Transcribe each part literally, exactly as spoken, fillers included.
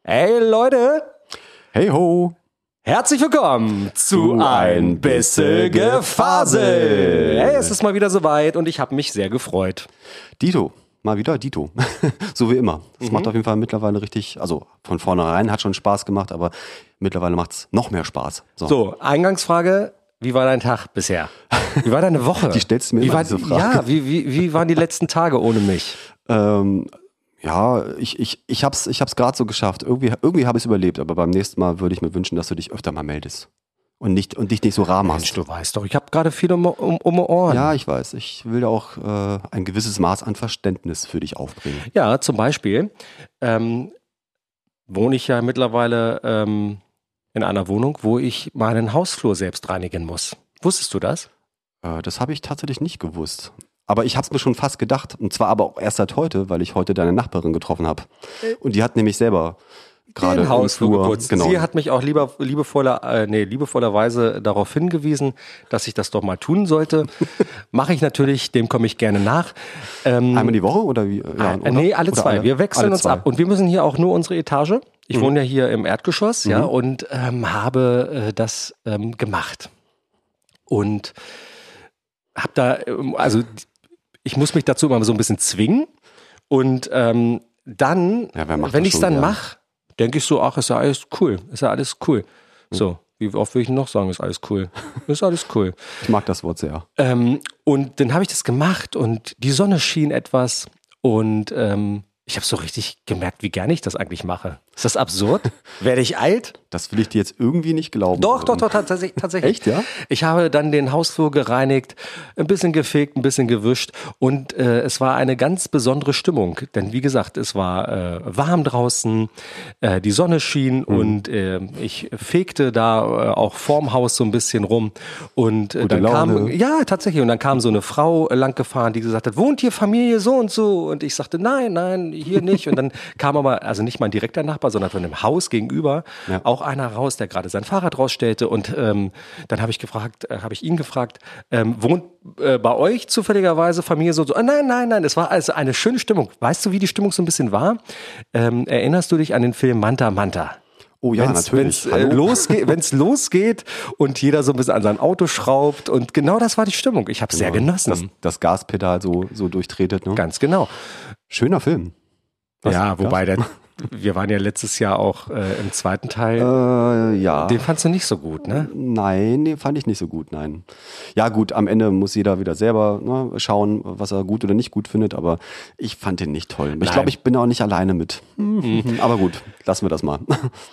Hey Leute, Hey ho, herzlich willkommen zu ein bisschen Gefasel. Hey, es ist mal wieder soweit und ich habe mich sehr gefreut. Dito, mal wieder Dito, so wie immer. Es mhm. macht auf jeden Fall mittlerweile richtig, also von vornherein hat schon Spaß gemacht, aber mittlerweile macht es noch mehr Spaß. So. so, Eingangsfrage, wie war dein Tag bisher? Wie war deine Woche? Die stellst du mir wie immer war, diese Frage. Ja, wie, wie, wie waren die letzten Tage ohne mich? Ähm... Ja, ich, ich, ich hab's, ich hab's gerade so geschafft. Irgendwie, irgendwie habe ich es überlebt, aber beim nächsten Mal würde ich mir wünschen, dass du dich öfter mal meldest. Und nicht, und dich nicht so rar machst. Mensch, du weißt doch, ich habe gerade viel um, um, um die Ohren. Ja, ich weiß. Ich will auch äh, ein gewisses Maß an Verständnis für dich aufbringen. Ja, zum Beispiel ähm, wohne ich ja mittlerweile ähm, in einer Wohnung, wo ich meinen Hausflur selbst reinigen muss. Wusstest du das? Äh, das habe ich tatsächlich nicht gewusst. Aber ich habe es mir schon fast gedacht. Und zwar aber auch erst seit heute, weil ich heute deine Nachbarin getroffen habe. Und die hat nämlich selber gerade den Hausflur geputzt. Genau. Sie hat mich auch lieber, liebevoller, äh, nee, liebevollerweise darauf hingewiesen, dass ich das doch mal tun sollte. Mache ich natürlich, dem komme ich gerne nach. Ähm, Einmal die Woche oder wie? Ja, oder? Nee, alle zwei. Alle, wir wechseln uns zwei. ab. Und wir müssen hier auch nur unsere Etage. Ich mhm. wohne ja hier im Erdgeschoss, mhm. ja, und ähm, habe äh, das ähm, gemacht. Und habe da, also ich muss mich dazu immer so ein bisschen zwingen. Und ähm, dann, ja, wenn ich es dann mache, denke ich so, ach, ist ja alles cool. Ist ja alles cool. So, wie oft will ich noch sagen, ist alles cool. Ist alles cool. Ich mag das Wort sehr. Ähm, und dann habe ich das gemacht und die Sonne schien etwas und ähm, ich habe so richtig gemerkt, wie gerne ich das eigentlich mache. Ist das absurd? Werde ich alt? Das will ich dir jetzt irgendwie nicht glauben. Doch, doch, doch, tatsächlich. tatsächlich. Echt, ja? Ich habe dann den Hausflur gereinigt, ein bisschen gefegt, ein bisschen gewischt und äh, es war eine ganz besondere Stimmung. Denn wie gesagt, es war äh, warm draußen, äh, die Sonne schien mhm. und äh, ich fegte da äh, auch vorm Haus so ein bisschen rum. Und äh, dann kam, ja, tatsächlich, und dann kam so eine Frau äh, lang gefahren, die gesagt hat, wohnt hier Familie so und so? Und ich sagte, nein, nein, hier nicht. Und dann kam aber, also nicht mein direkter Nachbar, sondern von dem Haus gegenüber, ja. auch einer raus, der gerade sein Fahrrad rausstellte. Und ähm, dann habe ich gefragt, äh, habe ich ihn gefragt, ähm, wohnt äh, bei euch zufälligerweise Familie so und so? Ah, nein, nein, nein, es war also eine schöne Stimmung. Weißt du, wie die Stimmung so ein bisschen war? Ähm, erinnerst du dich an den Film Manta Manta? Oh ja, wenn's, natürlich. Wenn es äh, losgeht, wenn's losgeht und jeder so ein bisschen an sein Auto schraubt und genau das war die Stimmung. Ich habe es genau, sehr genossen. Das, das Gaspedal so, so durchtretet. Ne? Ganz genau. Schöner Film. Was, ja, wobei der, wir waren ja letztes Jahr auch äh, im zweiten Teil. Äh, ja. Den fandst du nicht so gut, ne? Nein, den fand ich nicht so gut, nein. Ja gut, am Ende muss jeder wieder selber ne, schauen, was er gut oder nicht gut findet, aber ich fand den nicht toll. Ich glaube, ich bin auch nicht alleine mit. Mhm. Aber gut, lassen wir das mal.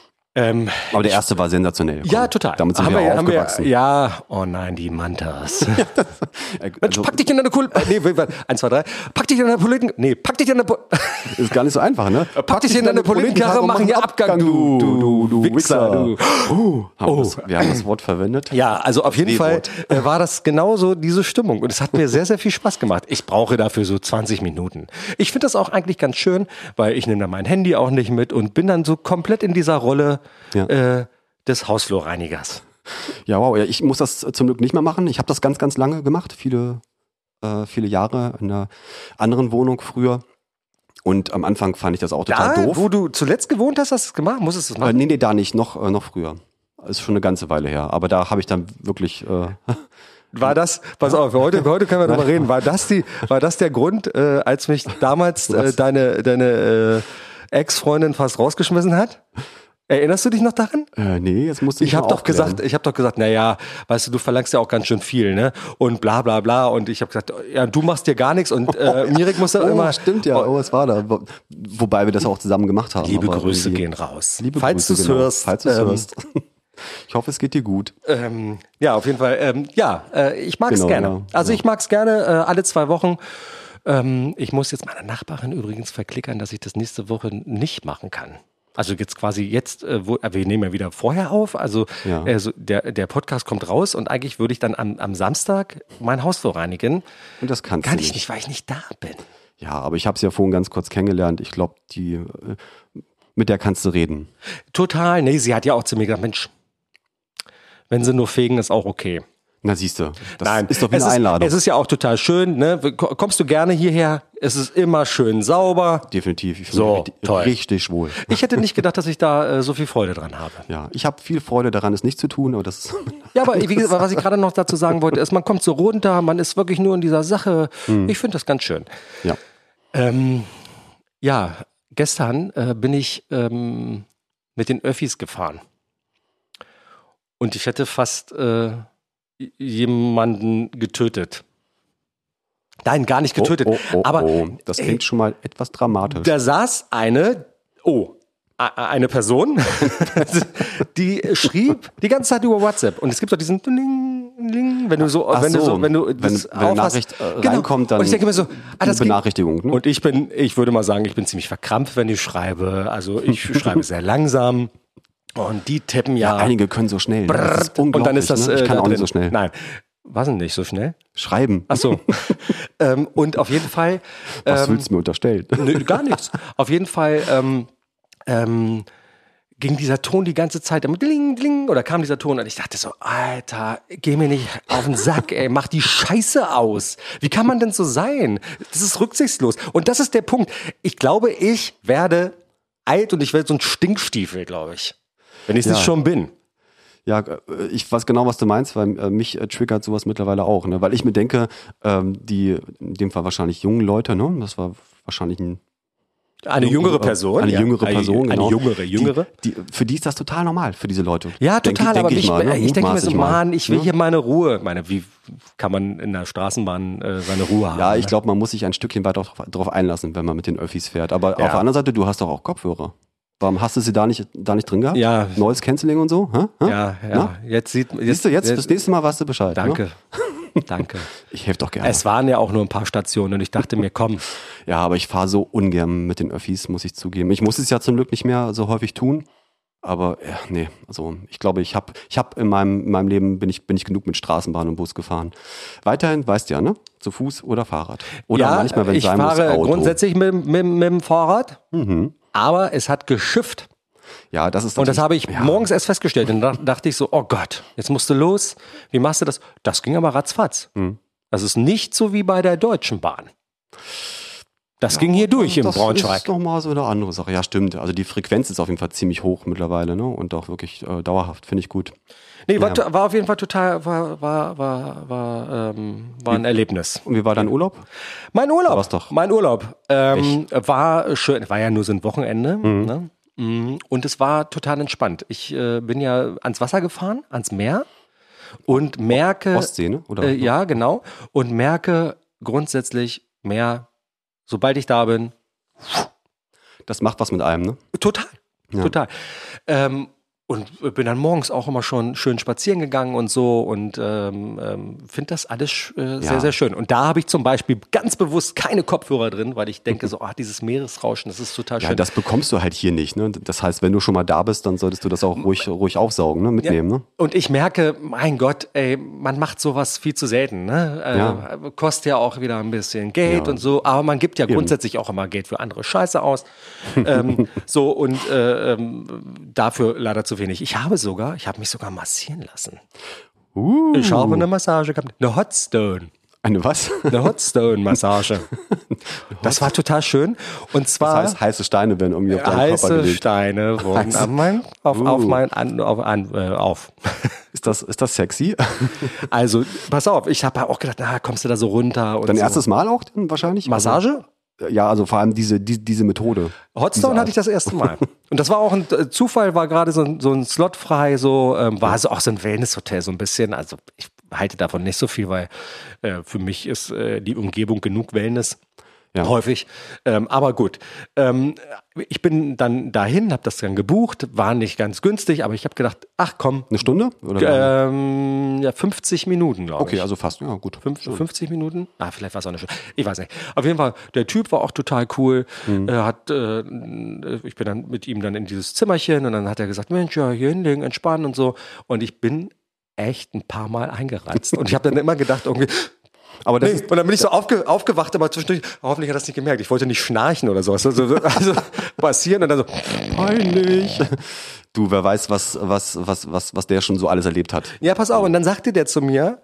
Ähm, Aber der erste war sensationell. Komm, ja, total. Damit sind haben wir, wir auch aufgewachsen. Wir, ja, oh nein, die Mantas. ja, das, Mensch, also, pack dich in deine Kul... Nee, eins, zwei, drei. Pack dich in deine Politiken... Nee, pack dich in deine... Po ist gar nicht so einfach, ne? Pack, pack dich in deine Politikenkarre, mach hier Abgang, du, du, du, du Wichser, du. Uh, haben oh. das, wir haben das Wort verwendet. Ja, also auf jeden Fall äh, war das genauso diese Stimmung. Und es hat mir sehr, sehr viel Spaß gemacht. Ich brauche dafür so zwanzig Minuten. Ich finde das auch eigentlich ganz schön, weil ich nehme dann mein Handy auch nicht mit und bin dann so komplett in dieser Rolle... Ja. Äh, des Hausflurreinigers. Ja, wow. Ja, ich muss das zum Glück nicht mehr machen. Ich habe das ganz, ganz lange gemacht. Viele, äh, viele Jahre in einer anderen Wohnung früher. Und am Anfang fand ich das auch total da, doof. Wo du zuletzt gewohnt hast, hast du es gemacht? Musstest du es machen? Äh, nee, nee, da nicht. Noch, äh, noch früher. Ist schon eine ganze Weile her. Aber da habe ich dann wirklich... Äh, War das, pass auf, heute, heute können wir drüber reden. War das die, war das der Grund, äh, als mich damals äh, deine, deine äh, Ex-Freundin fast rausgeschmissen hat? Erinnerst du dich noch daran? Äh, nee, jetzt musst du ich habe doch gesagt, ich habe doch gesagt, na ja, weißt du, du verlangst ja auch ganz schön viel, ne? Und bla bla bla. Und ich habe gesagt, ja, du machst dir gar nichts und äh, Mirek muss da oh, immer. Stimmt ja, oh, was war da? Wobei wir das auch zusammen gemacht haben. Liebe Grüße gehen raus. Liebe Falls Grüße, du es hörst. Falls du es ähm, hörst. Ich hoffe, es geht dir gut. Ähm, ja, auf jeden Fall. Ähm, ja, äh, ich mag es genau, gerne. Ja, also ja. ich mag es gerne äh, alle zwei Wochen. Ähm, ich muss jetzt meiner Nachbarin übrigens verklickern, dass ich das nächste Woche nicht machen kann. Also jetzt quasi jetzt, äh, wo, wir nehmen ja wieder vorher auf, also ja. äh, so der, der Podcast kommt raus und eigentlich würde ich dann am, am Samstag mein Hausflur reinigen. Und das kannst Kann du ich nicht. nicht, weil ich nicht da bin. Ja, aber ich habe sie ja vorhin ganz kurz kennengelernt. Ich glaube, die äh, mit der kannst du reden. Total, nee, sie hat ja auch zu mir gesagt, Mensch, wenn sie nur fegen, ist auch okay. Na siehst du, das Nein, ist doch wie es eine ist, Einladung. Es ist ja auch total schön, ne? Kommst du gerne hierher? Es ist immer schön sauber. Definitiv. Ich So, richtig, toll. richtig wohl. Ich hätte nicht gedacht, dass ich da äh, so viel Freude dran habe. Ja, ich habe viel Freude daran, es nicht zu tun, aber das ist... Ja, aber wie gesagt, was ich gerade noch dazu sagen wollte, ist, man kommt so runter, man ist wirklich nur in dieser Sache. Mhm. Ich finde das ganz schön. Ja. Ähm, ja, gestern äh, bin ich ähm, mit den Öffis gefahren. Und ich hätte fast äh, jemanden getötet. Nein, gar nicht getötet. Oh, oh, oh, aber oh. Das klingt ey, schon mal etwas dramatisch. Da saß eine, oh, eine Person, die schrieb die ganze Zeit über WhatsApp. Und es gibt doch diesen Ding, Ding, wenn du so, Ach wenn so, du so, wenn du wenn, das wenn eine Nachricht äh, genau. reinkommt, dann und ich denke mir so, ah, das Benachrichtigung. Ne? Und ich bin, ich würde mal sagen, ich bin ziemlich verkrampft, wenn ich schreibe. Also ich schreibe sehr langsam. Und die tippen ja. ja einige können so schnell. Ne? Das ist unglaublich, und dann ist das. Ne? Ich kann äh, auch drin. nicht so schnell. Nein. Was denn nicht so schnell? Schreiben. Ach so. ähm, und auf jeden Fall. Ähm, Was willst du mir unterstellen? Nö, gar nichts. Auf jeden Fall ähm, ähm, ging dieser Ton die ganze Zeit immer dling, dling, oder kam dieser Ton und ich dachte so, Alter, geh mir nicht auf den Sack, ey, mach die Scheiße aus. Wie kann man denn so sein? Das ist rücksichtslos. Und das ist der Punkt. Ich glaube, ich werde alt und ich werde so ein Stinkstiefel, glaube ich. Wenn ich es ja. nicht schon bin. Ja, ich weiß genau, was du meinst, weil äh, mich äh, triggert sowas mittlerweile auch, ne? Weil ich mir denke, ähm, die, in dem Fall wahrscheinlich jungen Leute, ne? Das war wahrscheinlich ein Eine jüngere Person. Eine ja. jüngere Person, eine, genau. Eine jüngere, jüngere. Die, die, für die ist das total normal, für diese Leute. Ja, denk, total, denk aber ich, mich, mal, ne? ich denke mir so, Mann, ich will ne? hier meine Ruhe. Meine, wie kann man in der Straßenbahn äh, seine Ruhe haben? Ja, ich ne? glaube, man muss sich ein Stückchen weiter darauf einlassen, wenn man mit den Öffis fährt. Aber ja. auf der anderen Seite, du hast doch auch Kopfhörer. Warum hast du sie da nicht, da nicht drin gehabt? Ja. Noise Cancelling und so? Hä? Hä? Ja, ja. Na? Jetzt sieht jetzt, Siehst du, jetzt, jetzt das nächste Mal weißt du Bescheid. Danke. Ne? Danke. Ich helfe doch gerne. Es waren ja auch nur ein paar Stationen und ich dachte mir, komm. Ja, aber ich fahre so ungern mit den Öffis, muss ich zugeben. Ich muss es ja zum Glück nicht mehr so häufig tun. Aber ja, nee, also ich glaube, ich habe ich hab in meinem, in meinem Leben bin ich, bin ich genug mit Straßenbahn und Bus gefahren. Weiterhin, weißt du ja, ne? Zu Fuß oder Fahrrad. Oder ja, manchmal, wenn es ich sein muss, fahre Auto. grundsätzlich mit, mit, mit dem Fahrrad, Mhm. aber es hat geschifft. Ja, das ist Und das habe ich ja. morgens erst festgestellt. Und da dachte ich so, oh Gott, jetzt musst du los. Wie machst du das? Das ging aber ratzfatz. Mhm. Das ist nicht so wie bei der Deutschen Bahn. Das ja, ging hier durch im das Braunschweig. Das ist nochmal so eine andere Sache. Ja, stimmt. Also die Frequenz ist auf jeden Fall ziemlich hoch mittlerweile, ne? Und auch wirklich äh, dauerhaft, finde ich gut. Nee, war, ja. war auf jeden Fall total, war, war, war, war, ähm, war ein wie, Erlebnis. Und wie war dein Urlaub? Mein Urlaub. War's doch. Mein Urlaub ähm, war schön. War ja nur so ein Wochenende. Mhm. Ne? Und es war total entspannt. Ich äh, bin ja ans Wasser gefahren, ans Meer und merke... Ostsee, ne? Oder? Äh, ja, genau. Und merke grundsätzlich mehr, sobald ich da bin... Das macht was mit einem, ne? Total, ja. total. Ähm, und bin dann morgens auch immer schon schön spazieren gegangen und so und ähm, ähm, finde das alles äh, sehr, ja. sehr schön. Und da habe ich zum Beispiel ganz bewusst keine Kopfhörer drin, weil ich denke so, ah, dieses Meeresrauschen, das ist total schön. Ja, das bekommst du halt hier nicht, ne? Das heißt, wenn du schon mal da bist, dann solltest du das auch ruhig, ruhig aufsaugen, ne? Mitnehmen, ja. ne? Und ich merke, mein Gott, ey, man macht sowas viel zu selten, ne? Äh, ja. Kostet ja auch wieder ein bisschen Geld ja. und so, aber man gibt ja Eben. grundsätzlich auch immer Geld für andere Scheiße aus. ähm, so und äh, ähm, dafür leider zu wenig. Ich habe sogar Ich habe mich sogar massieren lassen. Uh. Ich habe eine Massage gehabt. Eine Hotstone. Eine was? Eine Hotstone-Massage. Das war total schön. Und zwar. Das heißt, heiße Steine werden irgendwie auf deinen heiße Körper gelegt. Steine wurden auf mein, auf, uh. auf mein, an, auf, an, äh, auf. Ist das, ist das sexy? Also, pass auf, ich habe auch gedacht, na, kommst du da so runter? Und Dein so. erstes Mal auch dann wahrscheinlich? Massage? Also, ja, also vor allem diese, die, diese Methode. Hotstone diese hatte ich das erste Mal. Und das war auch ein äh, Zufall, war gerade so, ein- so ein Slot frei, so, ähm, war so auch so ein Wellness-Hotel, so ein bisschen. Also ich halte davon nicht so viel, weil äh, für mich ist äh, die Umgebung genug Wellness. Ja. Häufig. Ähm, aber gut. Ähm, ich bin dann dahin, habe das dann gebucht, war nicht ganz günstig, aber ich habe gedacht, ach komm. Eine Stunde? Oder Ähm, ja, fünfzig Minuten, glaube ich. okay, also fast. Ja, gut. Fünf, fünfzig Minuten? Ah, vielleicht war es auch eine Stunde. Ich weiß nicht. Auf jeden Fall, der Typ war auch total cool. Mhm. Er hat, äh, ich bin dann mit ihm dann in dieses Zimmerchen und dann hat er gesagt, Mensch, ja, hier hinlegen, entspannen und so. Und ich bin echt ein paar Mal eingeranzt. Und ich habe dann immer gedacht, irgendwie, Aber das nee. ist, Und dann bin ich so aufge, aufgewacht, aber zwischendurch, hoffentlich hat er das nicht gemerkt. Ich wollte nicht schnarchen oder sowas. Also, also passieren und dann so, peinlich. Du, wer weiß, was, was, was, was, was der schon so alles erlebt hat. ja, pass auf. Und dann sagte der zu mir,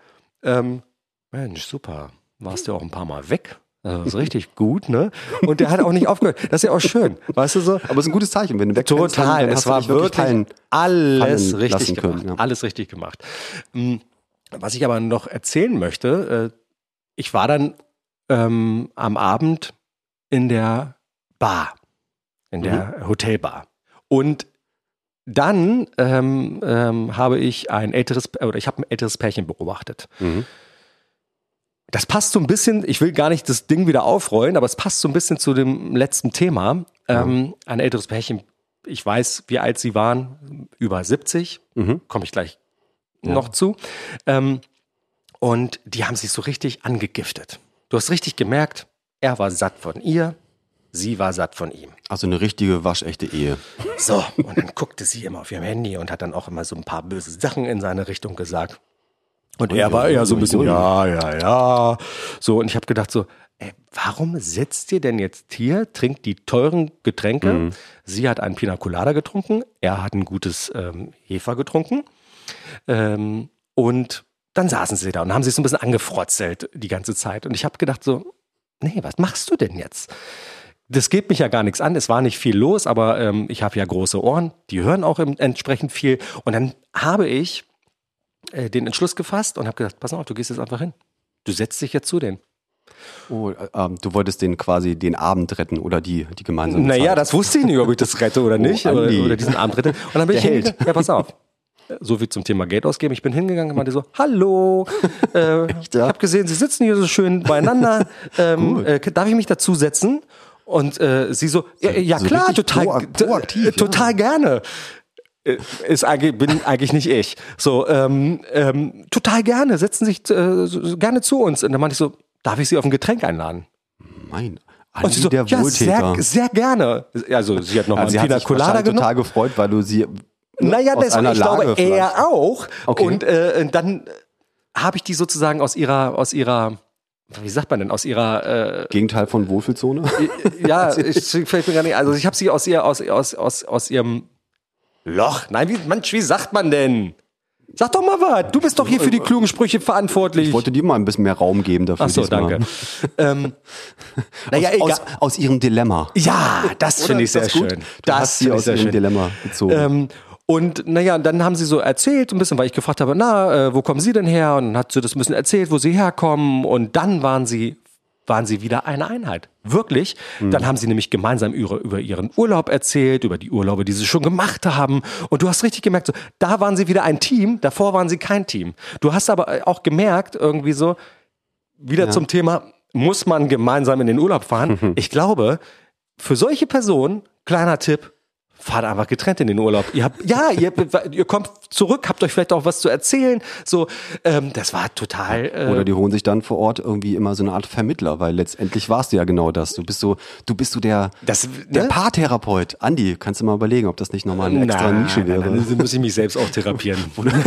ähm, Mensch, super, warst du auch ein paar Mal weg? Das ist richtig gut, ne? Und der hat auch nicht aufgehört. Das ist ja auch schön, weißt du so? Aber es ist ein gutes Zeichen, wenn du weg bist, Total, dann es hast du war dich wirklich wirklich fallen, alles fallen richtig lassen gemacht. können, ja. Alles richtig gemacht. Mm, Was ich aber noch erzählen möchte, äh, ich war dann ähm, am Abend in der Bar, in der Mhm. Hotelbar. Und dann ähm, ähm, habe ich ein älteres, oder ich habe ein älteres Pärchen beobachtet. Mhm. Das passt so ein bisschen, ich will gar nicht das Ding wieder aufrollen, aber es passt so ein bisschen zu dem letzten Thema. Ja. Ähm, ein älteres Pärchen, ich weiß, wie alt sie waren, über siebzig, Mhm. komme ich gleich Ja. noch zu. Ähm, und die haben sich so richtig angegiftet. Du hast richtig gemerkt, er war satt von ihr, sie war satt von ihm. Also eine richtige, waschechte Ehe. So, und dann guckte sie immer auf ihrem Handy und hat dann auch immer so ein paar böse Sachen in seine Richtung gesagt. Und er war eher so ein bisschen, ja, ja, ja. So, und ich habe gedacht so, ey, warum sitzt ihr denn jetzt hier, trinkt die teuren Getränke? Mhm. Sie hat einen Pina Colada getrunken, er hat ein gutes ähm, Hefer getrunken. Ähm, und dann saßen sie da und haben sich so ein bisschen angefrotzelt die ganze Zeit. Und ich habe gedacht so, nee, was machst du denn jetzt? Das geht mich ja gar nichts an, es war nicht viel los, aber ähm, ich habe ja große Ohren, die hören auch im, entsprechend viel. Und dann habe ich äh, den Entschluss gefasst und habe gesagt, pass auf, du gehst jetzt einfach hin. Du setzt dich jetzt zu denen. Oh, äh, ähm, du wolltest den quasi den Abend retten oder die, die gemeinsame Naja, Zeit. das wusste ich nicht, ob ich das rette oder nicht. Oh, oder, Andi. oder diesen Abend rette. Und dann bin Der ich Held. hingegangen. Ja, pass auf. So viel zum Thema Geld ausgeben. Ich bin hingegangen und meinte so, hallo, äh, ich ja? habe gesehen, Sie sitzen hier so schön beieinander. Ähm, Gut. äh, darf ich mich dazusetzen? Und äh, sie so, ja, ja so klar, richtig total, proak- proaktiv, äh, total ja. gerne. Äh, Ist eigentlich, bin eigentlich nicht ich. So, ähm, ähm, total gerne, setzen sich äh, so- gerne zu uns. Und dann meinte ich so, darf ich Sie auf ein Getränk einladen? Mein, Und Andi, sie so, der ja, Wohltäter. sehr, sehr gerne. Also sie hat noch Also mal sie einen hat Pina sich Colada wahrscheinlich genommen. total gefreut, weil du sie Naja, aus das, einer ich glaube, Lage vielleicht- er auch. Okay. Und äh, dann habe ich die sozusagen aus ihrer, aus ihrer, wie sagt man denn, aus ihrer, äh, Gegenteil von Wohlfühlzone. ja, ich, fällt mir gar nicht, also ich habe sie aus ihr, aus, aus, aus, aus ihrem Loch. Nein, wie, Mensch, wie sagt man denn? Sag doch mal was. Du bist doch hier für die klugen Sprüche verantwortlich. Ich wollte dir mal ein bisschen mehr Raum geben dafür. Ach so, diesmal. danke. ähm, naja, aus, egal. aus, aus ihrem Dilemma. Ja, das Oder? finde ich Ist sehr das gut? schön. Du Das hast sie finde ich aus sehr ihrem schön. Dilemma gezogen. Ähm, und naja, dann haben sie so erzählt, ein bisschen, weil ich gefragt habe, na, äh, wo kommen Sie denn her? Und dann hat sie das ein bisschen erzählt, wo sie herkommen. Und dann waren sie, waren sie wieder eine Einheit. Wirklich. Dann haben sie nämlich gemeinsam über, über ihren Urlaub erzählt, über die Urlaube, die sie schon gemacht haben. Und du hast richtig gemerkt, so, da waren sie wieder ein Team, davor waren sie kein Team. Du hast aber auch gemerkt, irgendwie so, wieder Ja. zum Thema, muss man gemeinsam in den Urlaub fahren? Ich glaube, für solche Personen, kleiner Tipp, fahrt einfach getrennt in den Urlaub. Ihr habt, ja, ihr, ihr kommt zurück, habt euch vielleicht auch was zu erzählen. So, ähm, das war total. Äh, Oder die holen sich dann vor Ort irgendwie immer so eine Art Vermittler, weil letztendlich warst du ja genau das. Du bist so, du bist so der, das, der ne? Paartherapeut. Andi, kannst du mal überlegen, ob das nicht nochmal eine extra Nein, Nische wäre. nein, dann muss ich mich selbst auch therapieren.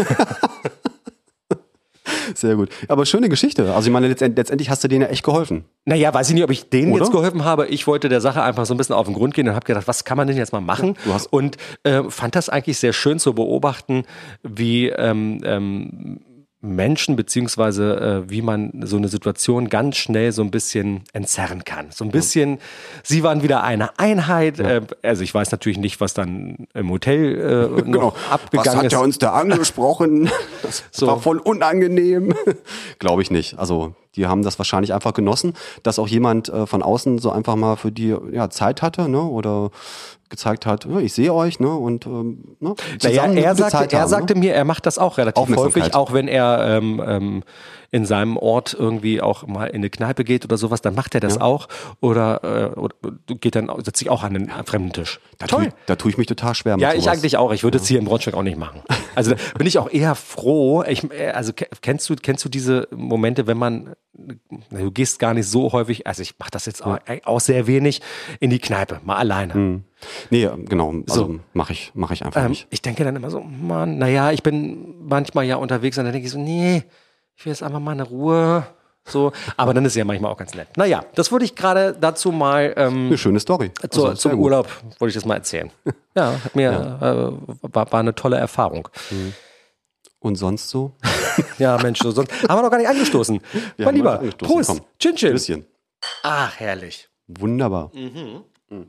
Sehr gut. Aber schöne Geschichte. Also ich meine, letztend, letztendlich hast du denen ja echt geholfen. Naja, weiß ich nicht, ob ich denen Oder? jetzt geholfen habe. Ich wollte der Sache einfach so ein bisschen auf den Grund gehen und habe gedacht, was kann man denn jetzt mal machen? Du hast- und äh, fand das eigentlich sehr schön zu beobachten, wie ähm, ähm, Menschen beziehungsweise äh, wie man so eine Situation ganz schnell so ein bisschen entzerren kann. So ein bisschen, sie waren wieder eine Einheit. Äh, also ich weiß natürlich nicht, was dann im Hotel äh, noch abgegangen Genau. Was hat ist. er uns da angesprochen? Das So. war voll unangenehm. Glaube ich nicht. Also die haben das wahrscheinlich einfach genossen, dass auch jemand äh, von außen so einfach mal für die ja, Zeit hatte, ne? Oder gezeigt hat, ja, ich sehe euch, ne? Und ähm, ne? Naja, zusammen eine er gute sagte, Zeit er haben, sagte ne? mir, er macht das auch relativ Aufmerksamkeit. häufig, auch wenn er ähm, ähm, in seinem Ort irgendwie auch mal in eine Kneipe geht oder sowas, dann macht er das Ja. auch oder, äh, oder geht dann, setzt sich auch an einen fremden Tisch. Da tue ich, da tue ich mich total schwer mit Ja, ich sowas. eigentlich auch. Ich würde es hier in Braunschweig auch nicht machen. Also da bin ich auch eher froh. Ich, also ke- kennst du, kennst du diese Momente, wenn man, na, du gehst gar nicht so häufig, also ich mache das jetzt auch, auch sehr wenig, in die Kneipe, mal alleine. Hm. Nee, genau, also So. mache ich, mache ich einfach Ähm, nicht. ich denke dann immer so, Mann, naja, ich bin manchmal ja unterwegs und dann denke ich so, nee, ich will jetzt einfach mal eine Ruhe. So, aber dann ist es ja manchmal auch ganz nett. Naja, das wollte ich gerade dazu mal ähm, Eine schöne Story. zu, Also, sehr zum gut. Urlaub, wollte ich das mal erzählen. Ja, hat mir, Äh, war, war eine tolle Erfahrung. Und sonst so? Ja, Mensch, so sonst haben wir noch gar nicht angestoßen. Wir mein Lieber, angestoßen. Prost, Komm, Chin Chin. Bisschen. Ach, herrlich. Wunderbar. Mhm.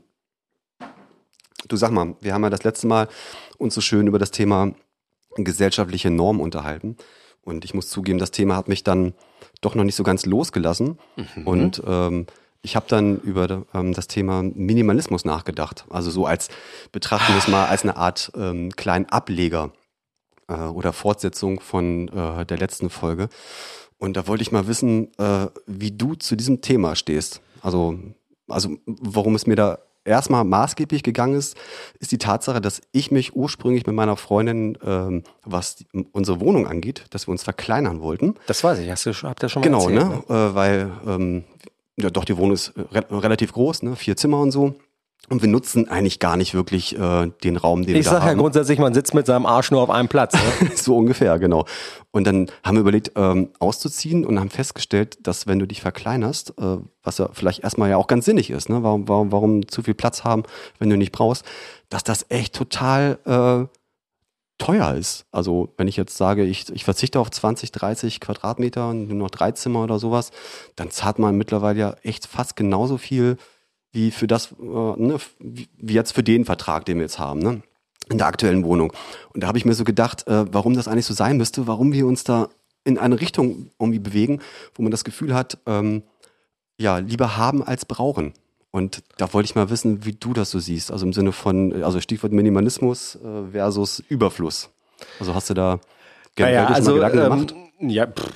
Du, sag mal, wir haben ja das letzte Mal uns so schön über das Thema gesellschaftliche Normen unterhalten. Und ich muss zugeben, das Thema hat mich dann doch noch nicht so ganz losgelassen. Mhm. Und ähm, ich habe dann über ähm, das Thema Minimalismus nachgedacht. Also so als, betrachten wir es mal als eine Art ähm, kleinen Ableger äh, oder Fortsetzung von äh, der letzten Folge. Und da wollte ich mal wissen, äh, wie du zu diesem Thema stehst. Also, also worum es mir da erstmal maßgeblich gegangen ist, ist die Tatsache, dass ich mich ursprünglich mit meiner Freundin, ähm, was die, unsere Wohnung angeht, dass wir uns verkleinern wollten. Das weiß ich, hast du, habt ihr schon mal genau, erzählt. Genau, ne? Äh, weil, ähm, ja doch, die Wohnung ist re- relativ groß, ne? Vier Zimmer und so. Und wir nutzen eigentlich gar nicht wirklich äh, den Raum, den ich wir da haben. Ich sage ja grundsätzlich, man sitzt mit seinem Arsch nur auf einem Platz. Ne? So ungefähr, genau. Und dann haben wir überlegt, ähm, auszuziehen und haben festgestellt, dass wenn du dich verkleinerst, äh, was ja vielleicht erstmal ja auch ganz sinnig ist, ne? warum, warum, warum zu viel Platz haben, wenn du nicht brauchst, dass das echt total äh, teuer ist. Also wenn ich jetzt sage, ich, ich verzichte auf zwanzig, dreißig Quadratmeter und nur noch drei Zimmer oder sowas, dann zahlt man mittlerweile ja echt fast genauso viel wie für das, äh, ne, wie jetzt für den Vertrag, den wir jetzt haben, ne, in der aktuellen Wohnung. Und da habe ich mir so gedacht, äh, warum das eigentlich so sein müsste, warum wir uns da in eine Richtung irgendwie bewegen, wo man das Gefühl hat, ähm, ja, lieber haben als brauchen. Und da wollte ich mal wissen, wie du das so siehst, also im Sinne von, also Stichwort Minimalismus äh, versus Überfluss. Also hast du da generell naja, also, mal Gedanken gemacht? Ähm, ja, pff,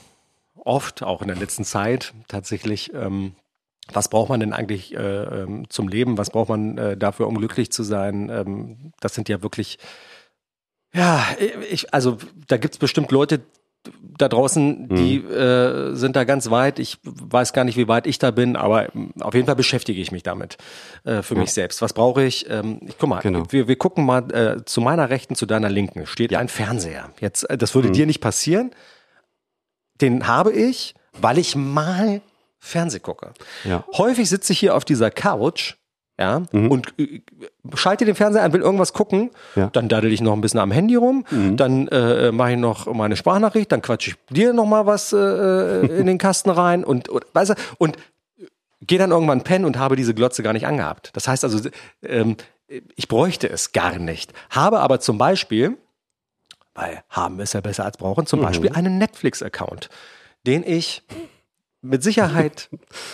oft, auch in der letzten Zeit tatsächlich. Ähm, Was braucht man denn eigentlich äh, ähm, zum Leben? Was braucht man äh, dafür, um glücklich zu sein? Ähm, das sind ja wirklich, ja, ich, also da gibt's bestimmt Leute da draußen, die mhm. äh, sind da ganz weit. Ich weiß gar nicht, wie weit ich da bin, aber auf jeden Fall beschäftige ich mich damit äh, für ja. mich selbst. Was brauche ich? Ähm, ich guck mal, genau. wir, wir gucken mal äh, zu meiner Rechten, zu deiner Linken steht ja. ein Fernseher. Jetzt, äh, das würde mhm. dir nicht passieren. Den habe ich, weil ich mal Fernseh gucke. Ja. Häufig sitze ich hier auf dieser Couch, ja, mhm. und äh, schalte den Fernseher an, will irgendwas gucken, ja. dann daddel ich noch ein bisschen am Handy rum, mhm. dann äh, mache ich noch meine Sprachnachricht, dann quatsche ich dir noch mal was äh, in den Kasten rein und, und weißt du, und gehe dann irgendwann pennen und habe diese Glotze gar nicht angehabt. Das heißt also, ähm, ich bräuchte es gar nicht. Habe aber zum Beispiel, weil haben ist ja besser als brauchen, zum mhm. Beispiel einen Netflix-Account, den ich mit Sicherheit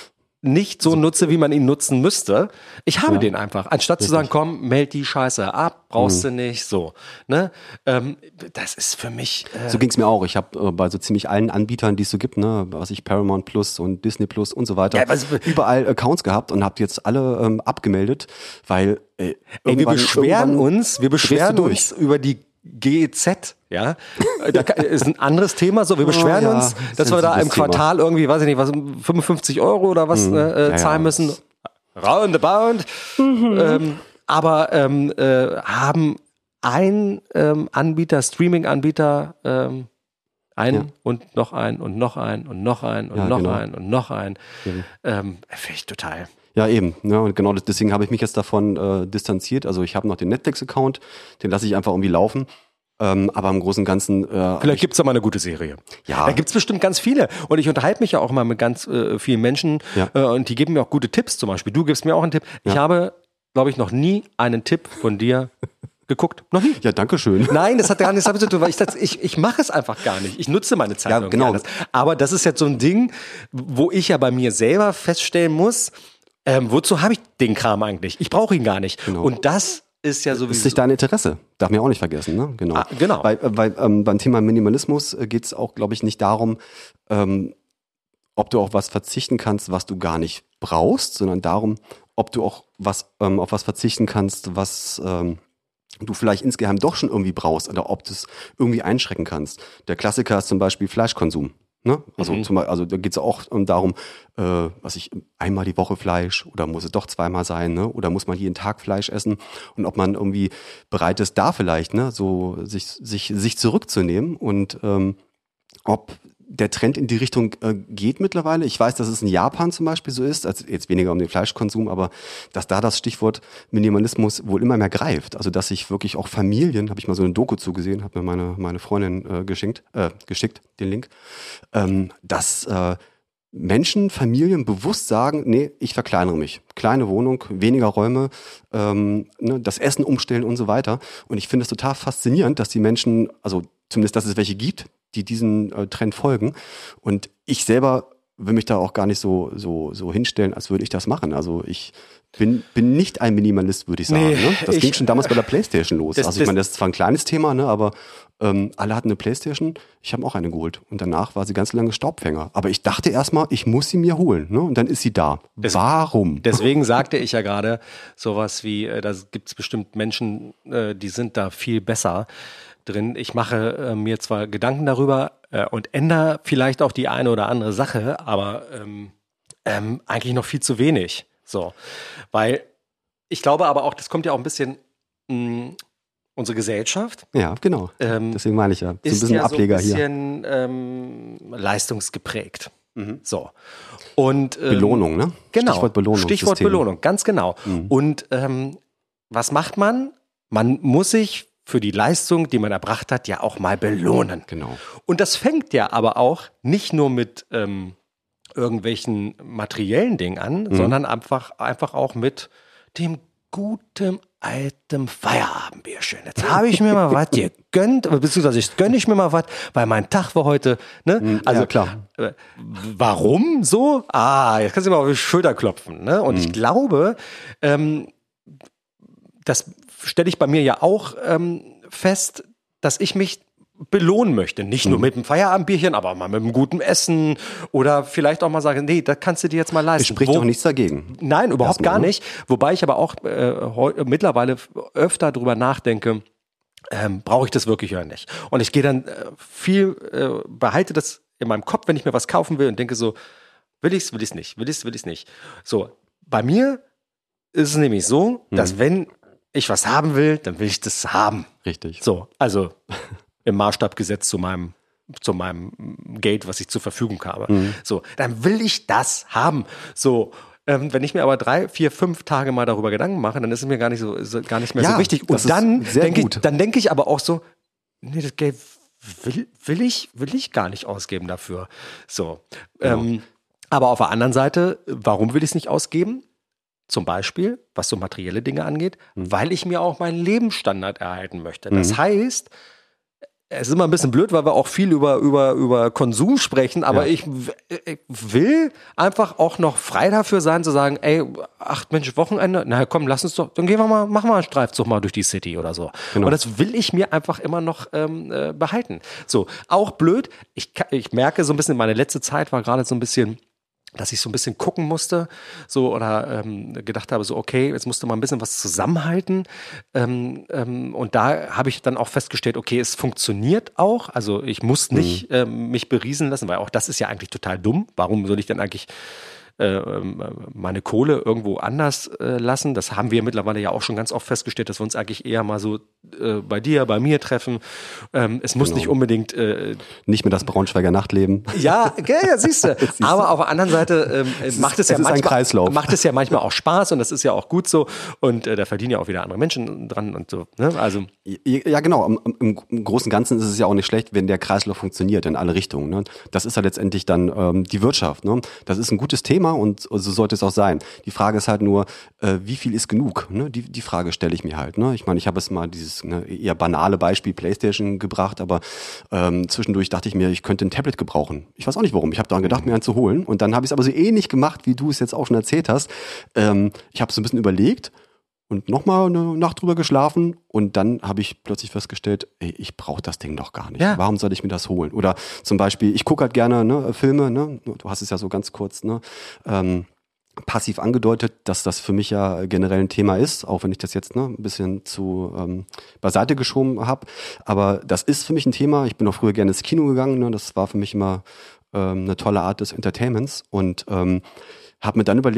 nicht so nutze, wie man ihn nutzen müsste. Ich habe ja. den einfach. Anstatt Richtig. zu sagen, komm, meld die Scheiße ab, brauchst mhm. du nicht, so. Ne? Ähm, das ist für mich... Äh so ging es mir auch. Ich habe äh, bei so ziemlich allen Anbietern, die es so gibt, ne, was ich Paramount Plus und Disney Plus und so weiter, ja, was, überall Accounts gehabt und habe jetzt alle ähm, abgemeldet, weil äh, Ey, wir beschweren uns, wir beschweren uns über die G E Z, ja, da ist ein anderes Thema, so, wir beschweren oh, ja. uns, dass wir da im Quartal Thema. irgendwie, weiß ich nicht, was, fünfundfünfzig Euro oder was mhm. äh, zahlen ja, müssen, roundabout, mhm. ähm, aber ähm, äh, haben ein ähm, Anbieter, Streaming-Anbieter, ähm, ein ja. und noch ein und noch ein und noch ein und ja, noch genau. ein und noch ein, mhm. ähm, finde ich total... Ja, eben. Ja, und genau deswegen habe ich mich jetzt davon äh, distanziert. Also ich habe noch den Netflix-Account, den lasse ich einfach irgendwie laufen. Ähm, aber im Großen und Ganzen... Äh, Vielleicht gibt's da mal eine gute Serie. Ja. Da gibt's bestimmt ganz viele. Und ich unterhalte mich ja auch mal mit ganz äh, vielen Menschen ja. äh, und die geben mir auch gute Tipps zum Beispiel. Du gibst mir auch einen Tipp. Ja. Ich habe, glaube ich, noch nie einen Tipp von dir geguckt. Noch nie. Ja, danke schön. Nein, das hat gar nichts damit zu tun, weil ich, das, ich, ich mache es einfach gar nicht. Ich nutze meine Zeit ja, genau. anders. Aber das ist jetzt so ein Ding, wo ich ja bei mir selber feststellen muss, Ähm, wozu habe ich den Kram eigentlich? Ich brauche ihn gar nicht. Genau. Und das ist ja sowieso... Ist nicht dein Interesse. Darf man auch nicht vergessen, ne? Genau. Ah, genau. Weil, weil ähm, beim Thema Minimalismus geht es auch, glaube ich, nicht darum, ähm, ob du auf was verzichten kannst, was du gar nicht brauchst, sondern darum, ob du auch was ähm, auf was verzichten kannst, was ähm, du vielleicht insgeheim doch schon irgendwie brauchst oder ob du es irgendwie einschrecken kannst. Der Klassiker ist zum Beispiel Fleischkonsum. Ne? Also, mhm. zum, also da geht es auch um, darum, äh, was ich einmal die Woche Fleisch oder muss es doch zweimal sein, ne? Oder muss man jeden Tag Fleisch essen und ob man irgendwie bereit ist, da vielleicht, ne, so sich sich sich zurückzunehmen und ähm, ob der Trend in die Richtung äh, geht mittlerweile. Ich weiß, dass es in Japan zum Beispiel so ist, also jetzt weniger um den Fleischkonsum, aber dass da das Stichwort Minimalismus wohl immer mehr greift. Also dass sich wirklich auch Familien, habe ich mal so eine Doku zugesehen, hat mir meine, meine Freundin äh, geschenkt, äh, geschickt, den Link, ähm, dass äh, Menschen, Familien bewusst sagen, nee, ich verkleinere mich. Kleine Wohnung, weniger Räume, ähm, ne, das Essen umstellen und so weiter. Und ich finde es total faszinierend, dass die Menschen, also zumindest, dass es welche gibt, die diesen äh, Trend folgen. Und ich selber will mich da auch gar nicht so, so, so hinstellen, als würde ich das machen. Also ich bin, bin nicht ein Minimalist, würde ich sagen. Nee, ne? Das ich, ging schon damals bei der PlayStation los. Das, also ich meine, das ist zwar ein kleines Thema, ne, aber ähm, alle hatten eine PlayStation. Ich habe auch eine geholt. Und danach war sie ganz lange Staubfänger. Aber ich dachte erstmal, ich muss sie mir holen. Ne? Und dann ist sie da. Des, Warum? Deswegen sagte ich ja gerade sowas wie, äh, da gibt es bestimmt Menschen, äh, die sind da viel besser drin. Ich mache äh, mir zwar Gedanken darüber äh, und ändere vielleicht auch die eine oder andere Sache, aber ähm, ähm, eigentlich noch viel zu wenig. So, weil ich glaube aber auch, das kommt ja auch ein bisschen mh, unsere Gesellschaft. Ja, genau. Ähm, Deswegen meine ich ja. So ein ist bisschen ja Ableger so ein hier. bisschen ähm, leistungsgeprägt. Mhm. So. Und, ähm, Belohnung, ne? Genau. Stichwort Belohnung. Stichwort System. Belohnung, ganz genau. Mhm. Und ähm, was macht man? Man muss sich für die Leistung, die man erbracht hat, ja auch mal belohnen. Genau. Und das fängt ja aber auch nicht nur mit ähm, irgendwelchen materiellen Dingen an, mhm. sondern einfach, einfach auch mit dem guten alten Feierabendbierchen. Jetzt habe ich mir mal was gegönnt, beziehungsweise ich gönne ich mir mal was, weil mein Tag war heute, ne? Also ja, klar. Äh, warum so? Ah, jetzt kannst du mir auf die Schulter klopfen, ne? Und mhm. ich glaube, ähm, das stelle ich bei mir ja auch ähm, fest, dass ich mich belohnen möchte. Nicht nur mit einem Feierabendbierchen, aber mal mit einem guten Essen oder vielleicht auch mal sagen, nee, das kannst du dir jetzt mal leisten. Es spricht Wo, doch nichts dagegen. Nein, überhaupt Erstmal, gar ne? nicht. Wobei ich aber auch äh, heu, mittlerweile öfter drüber nachdenke, ähm, brauche ich das wirklich oder nicht? Und ich gehe dann äh, viel, äh, behalte das in meinem Kopf, wenn ich mir was kaufen will und denke so, will ich's, will ich's nicht, will ich's, will ich's nicht. So, bei mir ist es nämlich so, mhm. dass wenn ich was haben will, dann will ich das haben. Richtig. So, also im Maßstab gesetzt zu meinem, zu meinem Geld, was ich zur Verfügung habe. Mhm. So, dann will ich das haben. So, ähm, wenn ich mir aber drei, vier, fünf Tage mal darüber Gedanken mache, dann ist es mir gar nicht so, ist gar nicht mehr ja, so wichtig. Und dann denke ich, dann denke ich aber auch so, nee, das Geld will, will ich, will ich gar nicht ausgeben dafür. So, genau. ähm, aber auf der anderen Seite, warum will ich es nicht ausgeben? Zum Beispiel, was so materielle Dinge angeht, mhm. weil ich mir auch meinen Lebensstandard erhalten möchte. Das mhm. heißt, es ist immer ein bisschen blöd, weil wir auch viel über, über, über Konsum sprechen, aber ja. ich, ich will einfach auch noch frei dafür sein, zu sagen, ey, ach Mensch, Wochenende, na komm, lass uns doch, dann gehen wir mal, machen wir einen Streifzug mal durch die City oder so. Genau. Und das will ich mir einfach immer noch ähm, äh, behalten. So, auch blöd, ich, ich merke so ein bisschen, meine letzte Zeit war gerade so ein bisschen, dass ich so ein bisschen gucken musste, so oder ähm, gedacht habe, so okay, jetzt musste man ein bisschen was zusammenhalten ähm, ähm, und da habe ich dann auch festgestellt, okay, es funktioniert auch, also ich muss nicht mhm. ähm, mich beriesen lassen, weil auch das ist ja eigentlich total dumm, warum soll ich denn eigentlich äh, meine Kohle irgendwo anders äh, lassen? Das haben wir mittlerweile ja auch schon ganz oft festgestellt, dass wir uns eigentlich eher mal so äh, bei dir, bei mir treffen. Ähm, es muss genau. nicht unbedingt äh, nicht mehr das Braunschweiger Nachtleben. Ja, ja, siehst du. Aber auf der anderen Seite ähm, macht es, es ja manchmal macht es ja manchmal auch Spaß und das ist ja auch gut so und äh, da verdienen ja auch wieder andere Menschen dran und so. Ne? Also ja, genau. Im, im, Im Großen und Ganzen ist es ja auch nicht schlecht, wenn der Kreislauf funktioniert in alle Richtungen. Ne? Das ist ja letztendlich dann ähm, die Wirtschaft. Ne? Das ist ein gutes Thema und so sollte es auch sein. Die Frage ist halt nur, äh, wie viel ist genug? Ne? Die, die Frage stelle ich mir halt. Ne? Ich meine, ich habe jetzt mal dieses ne, eher banale Beispiel PlayStation gebracht, aber ähm, zwischendurch dachte ich mir, ich könnte ein Tablet gebrauchen. Ich weiß auch nicht warum. Ich habe daran gedacht, mir einen zu holen und dann habe ich es aber so ähnlich gemacht, wie du es jetzt auch schon erzählt hast. Ähm, ich habe so ein bisschen überlegt und nochmal eine Nacht drüber geschlafen und dann habe ich plötzlich festgestellt, ey, ich brauche das Ding doch gar nicht. Ja. Warum soll ich mir das holen? Oder zum Beispiel, ich gucke halt gerne ne, Filme, ne? Du hast es ja so ganz kurz ne, ähm, passiv angedeutet, dass das für mich ja generell ein Thema ist, auch wenn ich das jetzt ne, ein bisschen zu ähm, beiseite geschoben habe. Aber das ist für mich ein Thema. Ich bin auch früher gerne ins Kino gegangen. Ne? Das war für mich immer ähm, eine tolle Art des Entertainments und ähm, habe mir dann überlegt,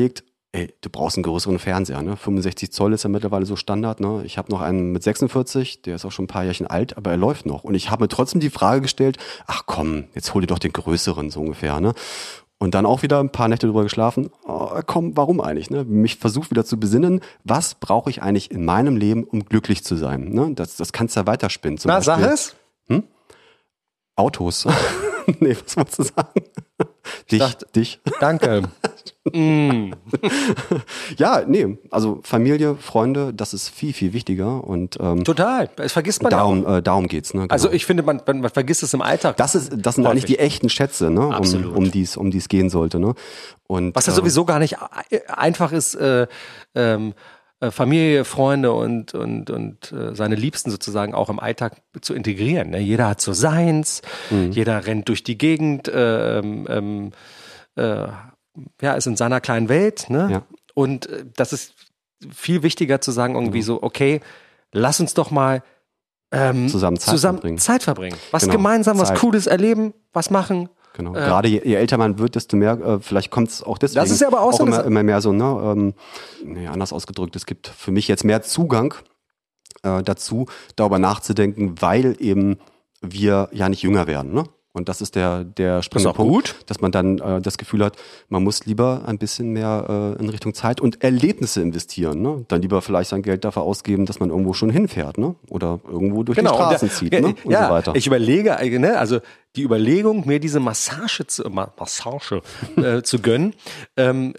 ey, du brauchst einen größeren Fernseher, ne? fünfundsechzig Zoll ist ja mittlerweile so Standard, ne? Ich habe noch einen mit sechsundvierzig, der ist auch schon ein paar Jährchen alt, aber er läuft noch. Und ich habe mir trotzdem die Frage gestellt, ach komm, jetzt hol dir doch den größeren, so ungefähr, ne? Und dann auch wieder ein paar Nächte drüber geschlafen. Oh, komm, warum eigentlich? Ne? Mich versucht wieder zu besinnen, was brauche ich eigentlich in meinem Leben, um glücklich zu sein? Ne? Das, das kannst du ja weiterspinnen. Zum Na, Beispiel, sag es. Hm? Autos. Nee, was wolltest du sagen? Dich, dachte, dich. Danke. mm. Ja, nee, also Familie, Freunde, das ist viel, viel wichtiger. Und ähm, Total, das vergisst man darum, auch. Äh, darum geht's. Ne? Genau. Also ich finde, man, man vergisst es im Alltag. Das, ist, das sind eigentlich die echten Schätze, ne? um, um die es um die's gehen sollte. Ne? Und, Was ja äh, sowieso gar nicht einfach ist, äh, ähm, Familie, Freunde und und und äh, seine Liebsten sozusagen auch im Alltag zu integrieren. Ne? Jeder hat so seins, mhm. jeder rennt durch die Gegend, äh, ähm, äh, ja, ist in seiner kleinen Welt. Ne? Ja. Und äh, das ist viel wichtiger zu sagen irgendwie mhm. so, okay, lass uns doch mal ähm, zusammen, Zeit, zusammen verbringen. Zeit verbringen. Was genau. gemeinsam, was Zeit. Cooles erleben, was machen. Genau. Äh, Gerade je, je älter man wird, desto mehr, äh, vielleicht kommt es auch deswegen das ist ja aber auch, auch so immer, immer mehr so, ne, ähm, nee, anders ausgedrückt, es gibt für mich jetzt mehr Zugang äh, dazu, darüber nachzudenken, weil eben wir ja nicht jünger werden, ne? Und das ist der, der springende Punkt, gut. dass man dann äh, das Gefühl hat, man muss lieber ein bisschen mehr äh, in Richtung Zeit und Erlebnisse investieren. Ne? Dann lieber vielleicht sein Geld dafür ausgeben, dass man irgendwo schon hinfährt, ne? Oder irgendwo durch genau, die Straßen der, zieht, ja, ne? Und ja, so weiter. Ich überlege, ne? also die Überlegung, mir diese Massage zu, Ma- Massage äh, zu gönnen, ähm,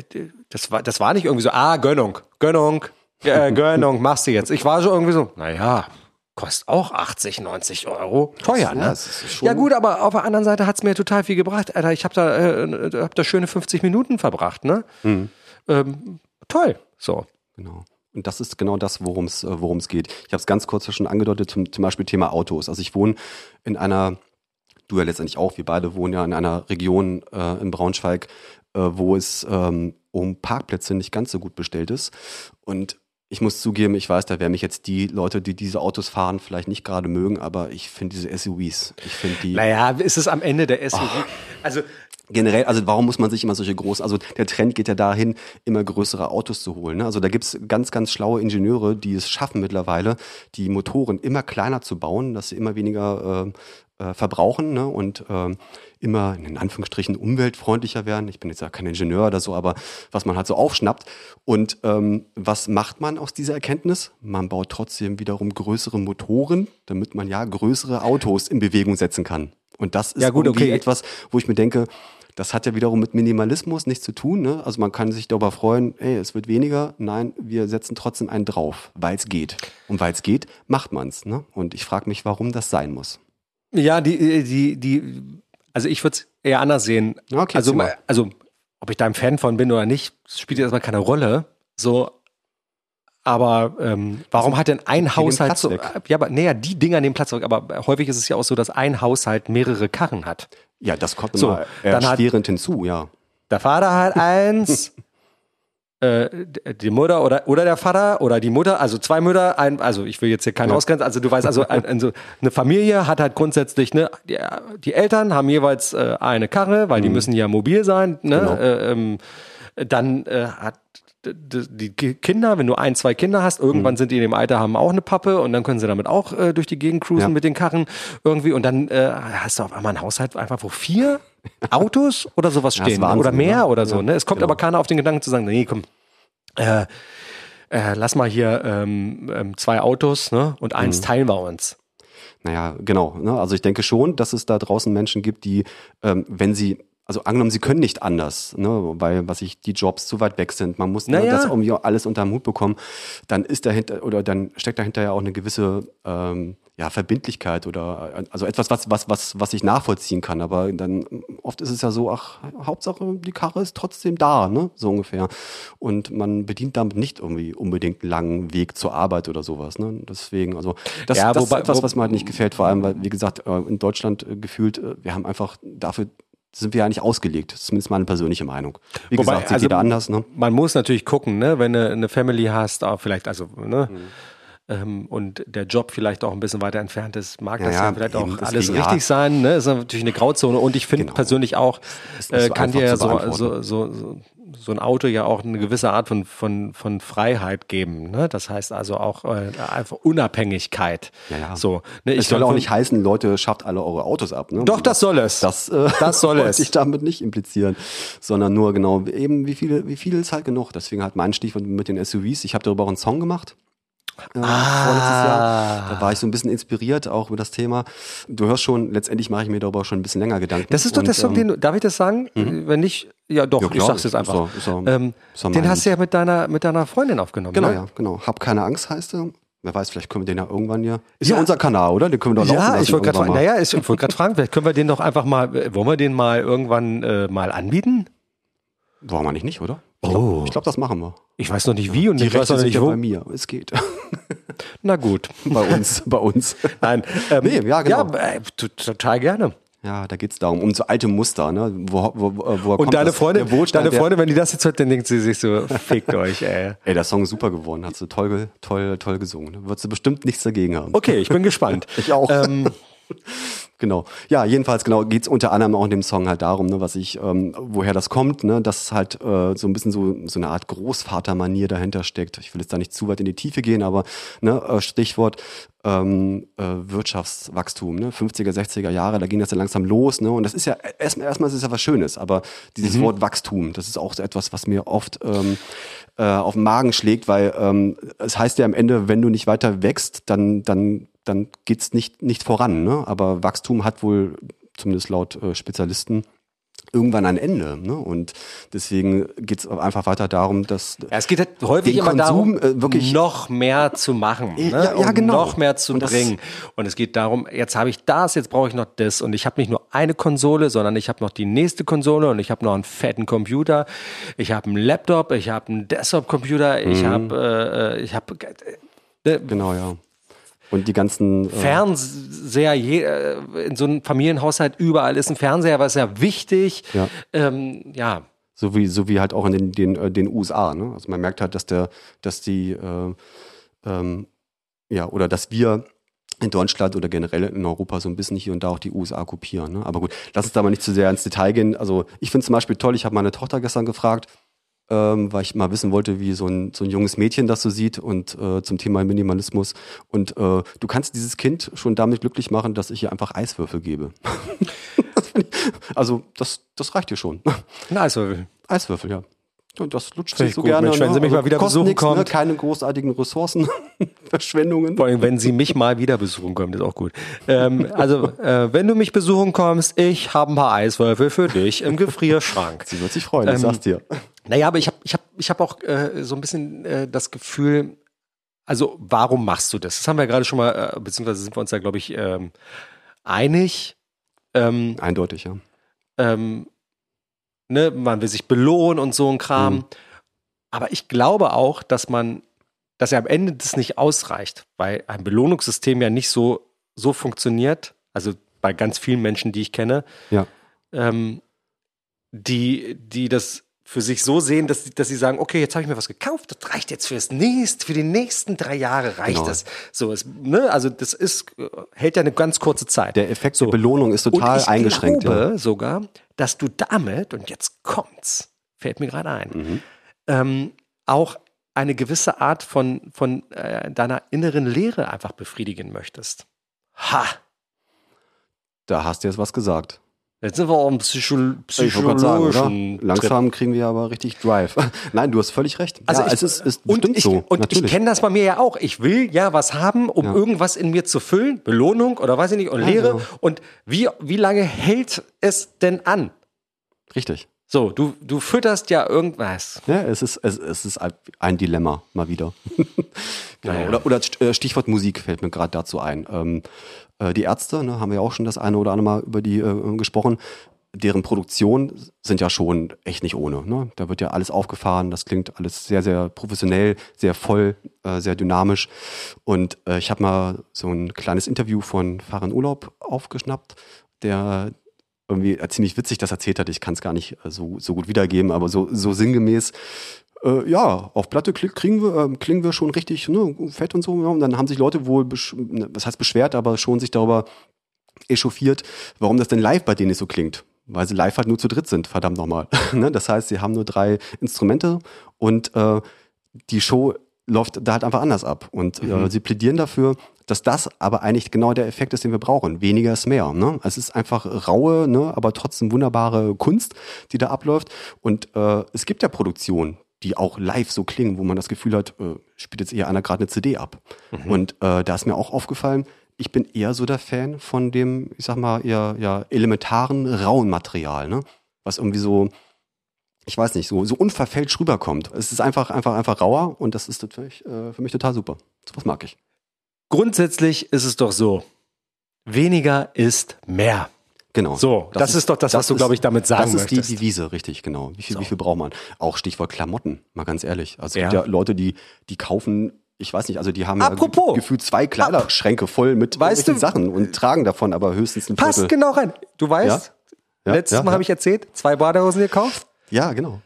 das war, das war nicht irgendwie so, ah, Gönnung, Gönnung, äh, Gönnung, machst du jetzt. Ich war so irgendwie so, naja, kostet auch achtzig, neunzig Euro. Teuer, ne? Ja, ja gut, aber auf der anderen Seite hat's mir total viel gebracht. Alter, ich habe da, äh, hab da schöne fünfzig Minuten verbracht, ne? Mhm. Ähm, toll, so. Genau. Und das ist genau das, worum es worum es geht. Ich habe es ganz kurz schon angedeutet, zum, zum Beispiel Thema Autos. Also ich wohne in einer, du ja letztendlich auch, wir beide wohnen ja in einer Region äh, in Braunschweig, äh, wo es ähm, um Parkplätze nicht ganz so gut bestellt ist. Und ich muss zugeben, ich weiß, da werden mich jetzt die Leute, die diese Autos fahren, vielleicht nicht gerade mögen, aber ich finde diese S U Vs, ich finde die... Naja, ist es am Ende der S U V? Oh. Also generell, also warum muss man sich immer solche großen, also der Trend geht ja dahin, immer größere Autos zu holen. Ne? Also da gibt's ganz, ganz schlaue Ingenieure, die es schaffen mittlerweile, die Motoren immer kleiner zu bauen, dass sie immer weniger äh, äh, verbrauchen, ne? Und äh, immer in Anführungsstrichen umweltfreundlicher werden. Ich bin jetzt ja kein Ingenieur oder so, aber was man halt so aufschnappt. Und ähm, was macht man aus dieser Erkenntnis? Man baut trotzdem wiederum größere Motoren, damit man ja größere Autos in Bewegung setzen kann. Und das ist ja, gut, irgendwie okay. etwas, wo ich mir denke, das hat ja wiederum mit Minimalismus nichts zu tun. Ne? Also man kann sich darüber freuen, ey, es wird weniger. Nein, wir setzen trotzdem einen drauf, weil es geht. Und weil es geht, macht man es. Ne? Und ich frage mich, warum das sein muss. Ja, die, die, die, also ich würde es eher anders sehen. Okay, also, also, ob ich da ein Fan von bin oder nicht, spielt jetzt erstmal keine Rolle. So, aber ähm, warum hat denn ein Haushalt so? Weg. Ja, aber naja, die Dinger nehmen Platz weg. Aber häufig ist es ja auch so, dass ein Haushalt mehrere Karren hat. Ja, das kommt so, immer erschwerend hinzu, ja. Der Vater hat eins, äh, die Mutter oder oder der Vater oder die Mutter, also zwei Mütter, ein, also ich will jetzt hier keinen ja. ausgrenzen, also du weißt, also ein, also eine Familie hat halt grundsätzlich, ne, die, die Eltern haben jeweils äh, eine Karre, weil mhm. die müssen ja mobil sein, ne, genau. äh, ähm, dann äh, hat die Kinder, wenn du ein, zwei Kinder hast, irgendwann mhm. sind die in dem Alter, haben auch eine Pappe und dann können sie damit auch äh, durch die Gegend cruisen ja. mit den Karren irgendwie und dann äh, hast du auf einmal einen Haushalt einfach, wo vier Autos oder sowas stehen ja, Wahnsinn, oder mehr ja. oder so. Ja, ne? Es kommt genau. aber keiner auf den Gedanken zu sagen, nee, komm, äh, äh, lass mal hier ähm, ähm, zwei Autos, ne, und eins mhm. teilen wir uns. Naja, genau. Ne? Also ich denke schon, dass es da draußen Menschen gibt, die, ähm, wenn sie Also angenommen, sie können nicht anders, ne, weil was ich die Jobs zu weit weg sind, man muss ne, naja. das irgendwie alles unter den Hut bekommen, dann ist dahinter oder dann steckt dahinter ja auch eine gewisse ähm, ja, Verbindlichkeit oder also etwas, was was was was ich nachvollziehen kann. Aber dann oft ist es ja so, ach Hauptsache die Karre ist trotzdem da, ne, so ungefähr. Und man bedient damit nicht irgendwie unbedingt einen langen Weg zur Arbeit oder sowas. Ne, deswegen also das, ja, das wobei, ist etwas, was mir halt nicht gefällt, vor allem weil wie gesagt in Deutschland gefühlt wir haben einfach dafür sind wir ja nicht ausgelegt. Das ist zumindest meine persönliche Meinung. Wie Wobei, gesagt, sieht also jeder anders. Ne? Man muss natürlich gucken, ne? Wenn du eine Family hast, auch vielleicht, also ne? Mhm. ähm, und der Job vielleicht auch ein bisschen weiter entfernt ist, mag Ja, das ja, ja, vielleicht eben, auch deswegen, alles ja. richtig sein. Ne? Ist natürlich eine Grauzone und ich finde Genau. persönlich auch, Ist nicht äh, so kann einfach dir ja zu so, beantworten. so, so, so, so ein Auto ja auch eine gewisse Art von, von, von Freiheit geben. Ne? Das heißt also auch äh, einfach Unabhängigkeit. Ja, ja. So, ne? Es Ich soll kann auch von- nicht heißen, Leute, schafft alle eure Autos ab. Ne? Doch, das soll es. Das, äh, Das soll wollte es. ich damit nicht implizieren, sondern nur genau eben, wie viele, wie viel ist halt genug. Deswegen halt mein Stichwort mit den S U Vs. Ich habe darüber auch einen Song gemacht. Äh, Ah. Vorletztes Jahr. Da war ich so ein bisschen inspiriert, auch über das Thema. Du hörst schon, letztendlich mache ich mir darüber schon ein bisschen länger Gedanken. Das ist doch Und, der Song, ähm, den du, darf ich das sagen? Wenn nicht, ja doch, Ja, ich klar, sag's jetzt ist einfach. doch- ist doch- ähm, ist doch den mein hast du ja mit deiner, mit deiner Freundin aufgenommen. Genau, ne? ja, genau. Hab keine Angst heißt er. Wer weiß, vielleicht können wir den ja irgendwann ja. Ist Ja. ja, unser Kanal, oder? Den können wir doch laufen Ja, lassen ich wollte gerade irgendwann fragen, mal. naja, ich wollte gerade fragen, vielleicht können wir den doch einfach mal, äh, wollen wir den mal irgendwann äh, mal anbieten? Wollen wir nicht, nicht, oder? Ich Oh. glaube, glaub, das machen wir. Ich weiß noch nicht wie und Die ich weiß Rechte noch sind nicht ja wo. bei mir. Es geht. Na gut. bei uns, bei uns. Nein, ähm, Nee, ja, genau. Ja, äh, t- total gerne. Ja, da geht's darum, um so alte Muster, ne? Wo, wo, wo, woher Und kommt deine das? Freundin, Der Wohlstand, deine der- Freundin, wenn die das jetzt hört, dann denkt sie sich so, fickt euch, ey. Ey, der Song ist super geworden, hat sie toll, ge- toll, toll gesungen. Ne? Wird sie bestimmt nichts dagegen haben. Okay, ich bin gespannt. Ich auch. Ähm, Genau. Ja, jedenfalls genau geht's unter anderem auch in dem Song halt darum, ne, was ich, ähm, woher das kommt, ne, dass halt äh, so ein bisschen so so eine Art Großvatermanier dahinter steckt. Ich will jetzt da nicht zu weit in die Tiefe gehen, aber ne, äh, Stichwort ähm, äh, Wirtschaftswachstum, ne, fünfziger, sechziger Jahre, da ging das ja langsam los, ne, und das ist ja erstmal erstmal ist es ja was Schönes, aber dieses Mhm. Wort Wachstum, das ist auch so etwas, was mir oft ähm, äh, auf den Magen schlägt, weil ähm, es heißt ja am Ende, wenn du nicht weiter wächst, dann dann dann geht's nicht nicht voran, ne? Aber Wachstum hat wohl, zumindest laut äh, Spezialisten, irgendwann ein Ende, ne? Und deswegen geht's einfach weiter darum, dass Ja, es geht halt häufig den immer Konsum, darum, äh, wirklich- noch mehr zu machen, ne? Ja, ja, um genau. noch mehr zu Und das- bringen. Und es geht darum, jetzt habe ich das, jetzt brauche ich noch das. Und ich habe nicht nur eine Konsole, sondern ich habe noch die nächste Konsole und ich habe noch einen fetten Computer. Ich habe einen Laptop, ich habe einen Desktop-Computer, ich habe, äh, ich habe äh, genau, ja. Und die ganzen äh, Fernseher, je, äh, in so einem Familienhaushalt, überall ist ein Fernseher, was ja wichtig. Ja. Ähm, ja. so wie so wie halt auch in den den, äh, den U S A, ne? Also man merkt halt, dass der dass die äh, ähm, ja oder dass wir in Deutschland oder generell in Europa so ein bisschen hier und da auch die U S A kopieren. Ne? Aber gut, lass uns da mal nicht zu sehr ins Detail gehen. Also ich finde zum Beispiel toll, ich habe meine Tochter gestern gefragt, ähm, weil ich mal wissen wollte, wie so ein, so ein junges Mädchen das so sieht und äh, zum Thema Minimalismus. Und äh, du kannst dieses Kind schon damit glücklich machen, dass ich ihr einfach Eiswürfel gebe. Das find ich- also das, das reicht dir schon. Na, also, Eiswürfel, ja. Und das lutscht Finde sich ich so gut, gerne. Mensch, wenn ne? sie mich mal wieder kostet besuchen nix, ne? kommt. Keine großartigen Ressourcen, Verschwendungen. vor allem, wenn sie mich mal wieder besuchen kommt, ist auch gut. Ähm, also, äh, wenn du mich besuchen kommst, ich habe ein paar Eiswürfel für dich im Gefrierschrank. Sie wird sich freuen, ich Ähm, sag's dir. Naja, aber ich habe ich hab, ich hab auch äh, so ein bisschen äh, das Gefühl, also warum machst du das? Das haben wir ja gerade schon mal, äh, beziehungsweise sind wir uns da, glaube ich, ähm, einig. Ähm, Eindeutig, ja. ähm, ne, man will sich belohnen und so ein Kram. Mhm. Aber ich glaube auch, dass man, dass ja am Ende das nicht ausreicht, weil ein Belohnungssystem ja nicht so, so funktioniert, also bei ganz vielen Menschen, die ich kenne, Ja. ähm, die, die das für sich so sehen, dass, dass sie sagen, okay, jetzt habe ich mir was gekauft, das reicht jetzt fürs nächste, für die nächsten drei Jahre reicht Genau. das. So, es, ne, also das ist, äh, hält ja eine ganz kurze Zeit. Der Effekt der Belohnung ist total und ich eingeschränkt. glaube Ja. sogar, dass du damit, und jetzt kommt's, fällt mir gerade ein, Mhm. ähm, auch eine gewisse Art von, von äh, deiner inneren Leere einfach befriedigen möchtest. Ha! Da hast du jetzt was gesagt. Jetzt sind wir auch im Psycho Ich wollte gerade sagen, oder? psychologischen Trip. Langsam kriegen wir aber richtig Drive. Nein, du hast völlig recht. Also ja, ich, es ist, ist und bestimmt ich, so. Und ich natürlich. kenne das bei mir ja auch. Ich will ja was haben, um Ja. irgendwas in mir zu füllen. Belohnung oder weiß ich nicht, und Ja, Leere. genau. Und wie, wie lange hält es denn an? Richtig. So, du, du fütterst ja irgendwas. Ja, es ist, es, es ist ein Dilemma, mal wieder. Genau. Naja. Oder, oder äh, Stichwort Musik fällt mir gerade dazu ein. Ähm, äh, die Ärzte, ne, haben wir ja auch schon das eine oder andere Mal über die äh, gesprochen. Deren Produktion sind ja schon echt nicht ohne. Ne? Da wird ja alles aufgefahren, das klingt alles sehr, sehr professionell, sehr voll, äh, sehr dynamisch. Und äh, ich habe mal so ein kleines Interview von Farin Urlaub aufgeschnappt, der irgendwie ziemlich witzig das erzählt hat. Ich kann es gar nicht so, so gut wiedergeben, aber so, so sinngemäß, äh, ja, auf Platte kriegen wir, äh, klingen wir schon richtig, ne, fett und so. Ja. Und dann haben sich Leute wohl, besch- was heißt beschwert, aber schon sich darüber echauffiert, warum das denn live bei denen nicht so klingt. Weil sie live halt nur zu dritt sind, verdammt nochmal. Das heißt, sie haben nur drei Instrumente und äh, die Show läuft da halt einfach anders ab. Und mhm. äh, sie plädieren dafür, dass das aber eigentlich genau der Effekt ist, den wir brauchen. Weniger ist mehr. Ne? Es ist einfach raue, ne, aber trotzdem wunderbare Kunst, die da abläuft. Und äh, es gibt ja Produktionen, die auch live so klingen, wo man das Gefühl hat, äh, spielt jetzt eher einer gerade eine C D ab. Mhm. Und äh, da ist mir auch aufgefallen, ich bin eher so der Fan von dem, ich sag mal, eher ja, elementaren, rauen Material, ne? Was irgendwie so, ich weiß nicht, so, so unverfälscht rüberkommt. Es ist einfach, einfach, einfach rauer und das ist natürlich, äh, für mich total super. So was mag ich. Grundsätzlich ist es doch so, weniger ist mehr. Genau. So, das, das ist, ist doch das, was das du, glaube ich, damit sagen möchtest. Das ist möchtest. Die Devise, richtig, genau. Wie viel, so. wie viel braucht man? Auch Stichwort Klamotten, mal ganz ehrlich. Also es ja. gibt ja Leute, die, die kaufen, ich weiß nicht, also die haben Apropos, ja gefühlt zwei Kleiderschränke voll mit weißt du, Sachen und tragen davon aber höchstens ein Passt Viertel. genau rein. Du weißt, ja? Ja, letztes ja, Mal ja. habe ich erzählt, zwei Badehosen gekauft. Ja, genau.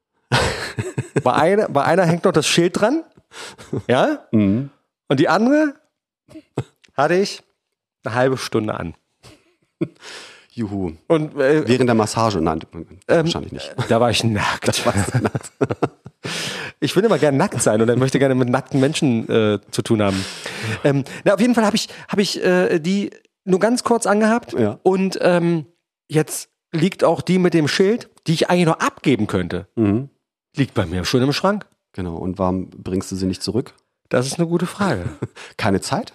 Bei einer, bei einer hängt noch das Schild dran. Ja? Mhm. Und die andere hatte ich eine halbe Stunde an. Juhu. Und, äh, während der Massage? Nein, ähm, wahrscheinlich nicht. Da war ich nackt. Das warst du nackt. Ich will immer gerne nackt sein und möchte gerne mit nackten Menschen äh, zu tun haben. Ähm, na, auf jeden Fall habe ich, hab ich äh, die nur ganz kurz angehabt. Ja. Und ähm, jetzt liegt auch die mit dem Schild, die ich eigentlich noch abgeben könnte, mhm. liegt bei mir schon im Schrank. Genau. Und warum bringst du sie nicht zurück? Das ist eine gute Frage. Keine Zeit?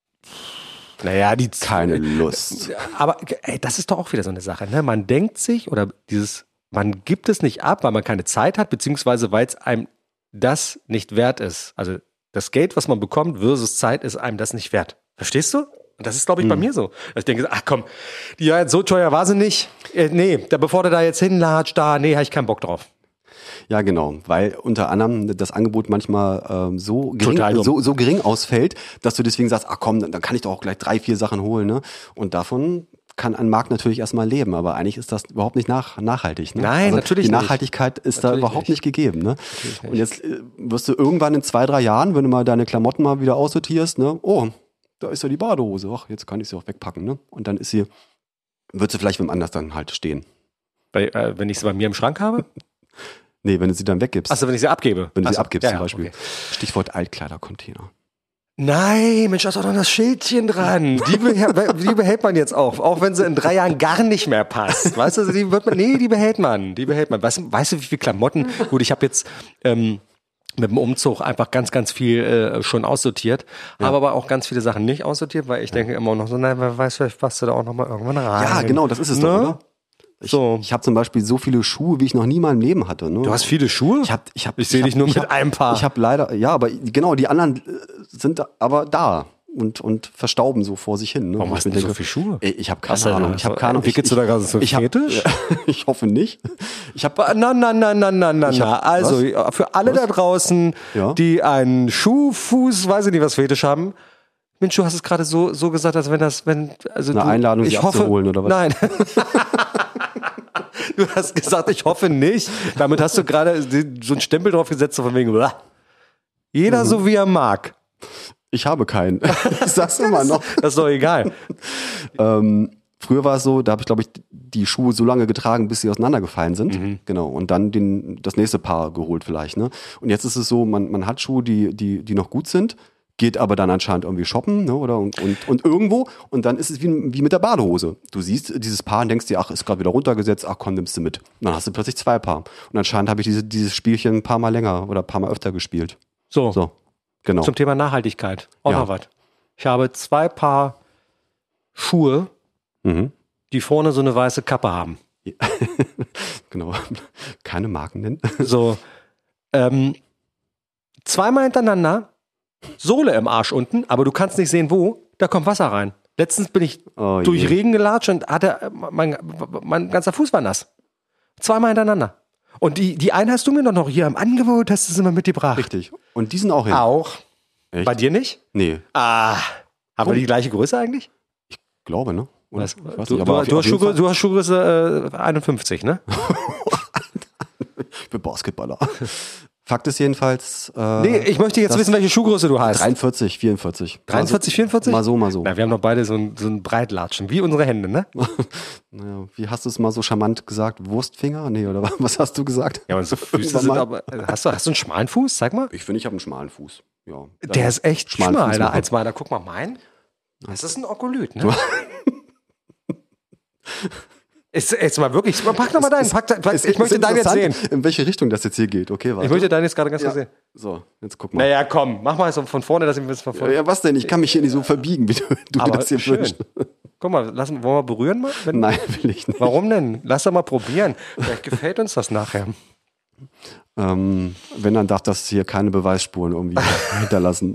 Naja, die keine Lust. Aber ey, das ist doch auch wieder so eine Sache. Ne? Man denkt sich oder dieses, man gibt es nicht ab, weil man keine Zeit hat, beziehungsweise weil es einem das nicht wert ist. Also das Geld, was man bekommt versus Zeit, ist einem das nicht wert. Verstehst du? Und das ist, glaube ich, hm. bei mir so. Ich denke, ach komm, die ja, so teuer war sie nicht. Äh, nee, da, bevor du da jetzt hinlatscht, da, nee, habe ich keinen Bock drauf. Ja, genau, weil unter anderem das Angebot manchmal ähm, so, gering, so, so gering ausfällt, dass du deswegen sagst, ach komm, dann kann ich doch auch gleich drei, vier Sachen holen. Ne? Und davon kann ein Markt natürlich erstmal leben, aber eigentlich ist das überhaupt nicht nach, nachhaltig. Ne? Nein, also natürlich nicht. Die nicht. Nachhaltigkeit ist natürlich da überhaupt nicht, nicht gegeben. Ne? Nicht. Und jetzt äh, wirst du irgendwann in zwei, drei Jahren, wenn du mal deine Klamotten mal wieder aussortierst, ne, oh, da ist ja die Badehose, ach, jetzt kann ich sie auch wegpacken. Ne? Und dann ist sie, wird sie vielleicht wem anders dann halt stehen. Bei, äh, wenn ich sie bei mir im Schrank habe? Nee, wenn du sie dann weggibst. Achso, wenn ich sie abgebe. Wenn du Achso, sie abgibst ja, zum Beispiel. Okay. Stichwort Altkleidercontainer. Nein, Mensch, da ist doch noch das Schildchen dran. Die, beh- die behält man jetzt auch, auch wenn sie in drei Jahren gar nicht mehr passt. Weißt du, die wird man, nee, die behält man, die behält man. Weißt, weißt du, wie viele Klamotten? Gut, ich habe jetzt ähm, mit dem Umzug einfach ganz, ganz viel äh, schon aussortiert, ja. habe aber auch ganz viele Sachen nicht aussortiert, weil ich denke immer noch so, nein, wer weiß, vielleicht passt du da auch noch mal irgendwann rein. Ja, genau, das ist es ne? doch, oder? Ich, so. ich habe zum Beispiel so viele Schuhe, wie ich noch nie in meinem Leben hatte. Ne? Du hast viele Schuhe? Ich, hab, ich, hab, ich sehe dich nur mit hab, einem Paar. Ich habe leider, ja, aber genau, die anderen sind aber da und, und verstauben so vor sich hin. Ne? Warum hast du so viele Schuhe? Ey, ich habe keine du, Ahnung. Ich habe keine Ahnung. Entwickelst du da gerade so einen Fetisch? Ich hoffe nicht. Ich habe na, na, na, na, na, na, na. Also was? Für alle was? da draußen, ja? die einen Schuhfuß, weiß ich nicht, was Fetisch haben. Mensch, du hast es gerade so, so gesagt, als wenn das, wenn, also eine du, Einladung, ich sie hoffe, abzuholen, oder was? Nein. Du hast gesagt, ich hoffe nicht. Damit hast du gerade so einen Stempel drauf gesetzt, so von wegen, blah. Jeder mhm. so wie er mag. Ich habe keinen. Ich sag's immer noch. Das ist doch egal. ähm, früher war es so, da habe ich, glaube ich, die Schuhe so lange getragen, bis sie auseinandergefallen sind. Mhm. Genau. Und dann den, das nächste Paar geholt vielleicht. Ne? Und jetzt ist es so, man, man hat Schuhe, die, die, die noch gut sind. Geht aber dann anscheinend irgendwie shoppen, ne, oder und, und, und irgendwo und dann ist es wie, wie mit der Badehose. Du siehst dieses Paar und denkst dir, ach, ist gerade wieder runtergesetzt, ach komm, nimmst du mit. Und dann hast du plötzlich zwei Paar. Und anscheinend habe ich diese, dieses Spielchen ein paar Mal länger oder ein paar Mal öfter gespielt. So, so genau. Zum Thema Nachhaltigkeit. Auch ja. noch was. Ich habe zwei Paar Schuhe, mhm. die vorne so eine weiße Kappe haben. Ja. Genau. Keine Marken nennen. So, ähm, zweimal hintereinander, Sohle im Arsch unten, aber du kannst nicht sehen, wo. Da kommt Wasser rein. Letztens bin ich oh, durch je. Regen gelatscht und hatte, mein, mein ganzer Fuß war nass. Zweimal hintereinander. Und die, die einen hast du mir doch noch hier im Angebot, hast du sie mal mitgebracht. Richtig. Und die sind auch hin. Auch. Echt? Bei dir nicht? Nee. Ah. Haben wir die gleiche Größe eigentlich? Ich glaube, ne? Oder? Was? Ich weiß Du, nicht, aber du, auf- du, auf hast jeden Schuhgröße, Fall du hast Schuhgröße äh, einundfünfzig, ne? für Basketballer. Fakt ist jedenfalls. Äh, Nee, ich möchte jetzt das- wissen, welche Schuhgröße du hast. dreiundvierzig, vierundvierzig. dreiundvierzig, vierundvierzig? Mal so, mal so. Na, wir haben doch beide so ein, so ein Breitlatschen, wie unsere Hände, ne? Naja, wie hast du es mal so charmant gesagt? Wurstfinger? Nee, oder was hast du gesagt? Ja, unsere Füße Irgendwann sind mal. aber. Hast du, hast du einen schmalen Fuß? Zeig mal. Ich finde, ich habe einen schmalen Fuß. Ja. Der ist echt schmalen Fuß schmaler machen. als meiner. Guck mal, mein. Das ist ein Okolyt, ne? Ist jetzt mal wirklich. Pack doch mal deinen. Pack, pack, Es- ich es möchte ist deinen jetzt sehen. interessant, in welche Richtung das jetzt hier geht. Okay, warte. Ich möchte deinen jetzt gerade ganz ja. kurz sehen. So, jetzt guck mal. Naja, komm, mach mal so von vorne, dass ich ein bisschen von Ja, vorne. ja, was denn? Ich kann mich hier nicht so verbiegen, wie du, du mir Aber das hier schön. wünschst. Guck mal, lassen, wollen wir berühren mal? Wenn, Nein, will ich nicht. Warum denn? Lass doch mal probieren. Vielleicht gefällt uns das nachher. Ähm, wenn, dann darf das hier keine Beweisspuren irgendwie hinterlassen.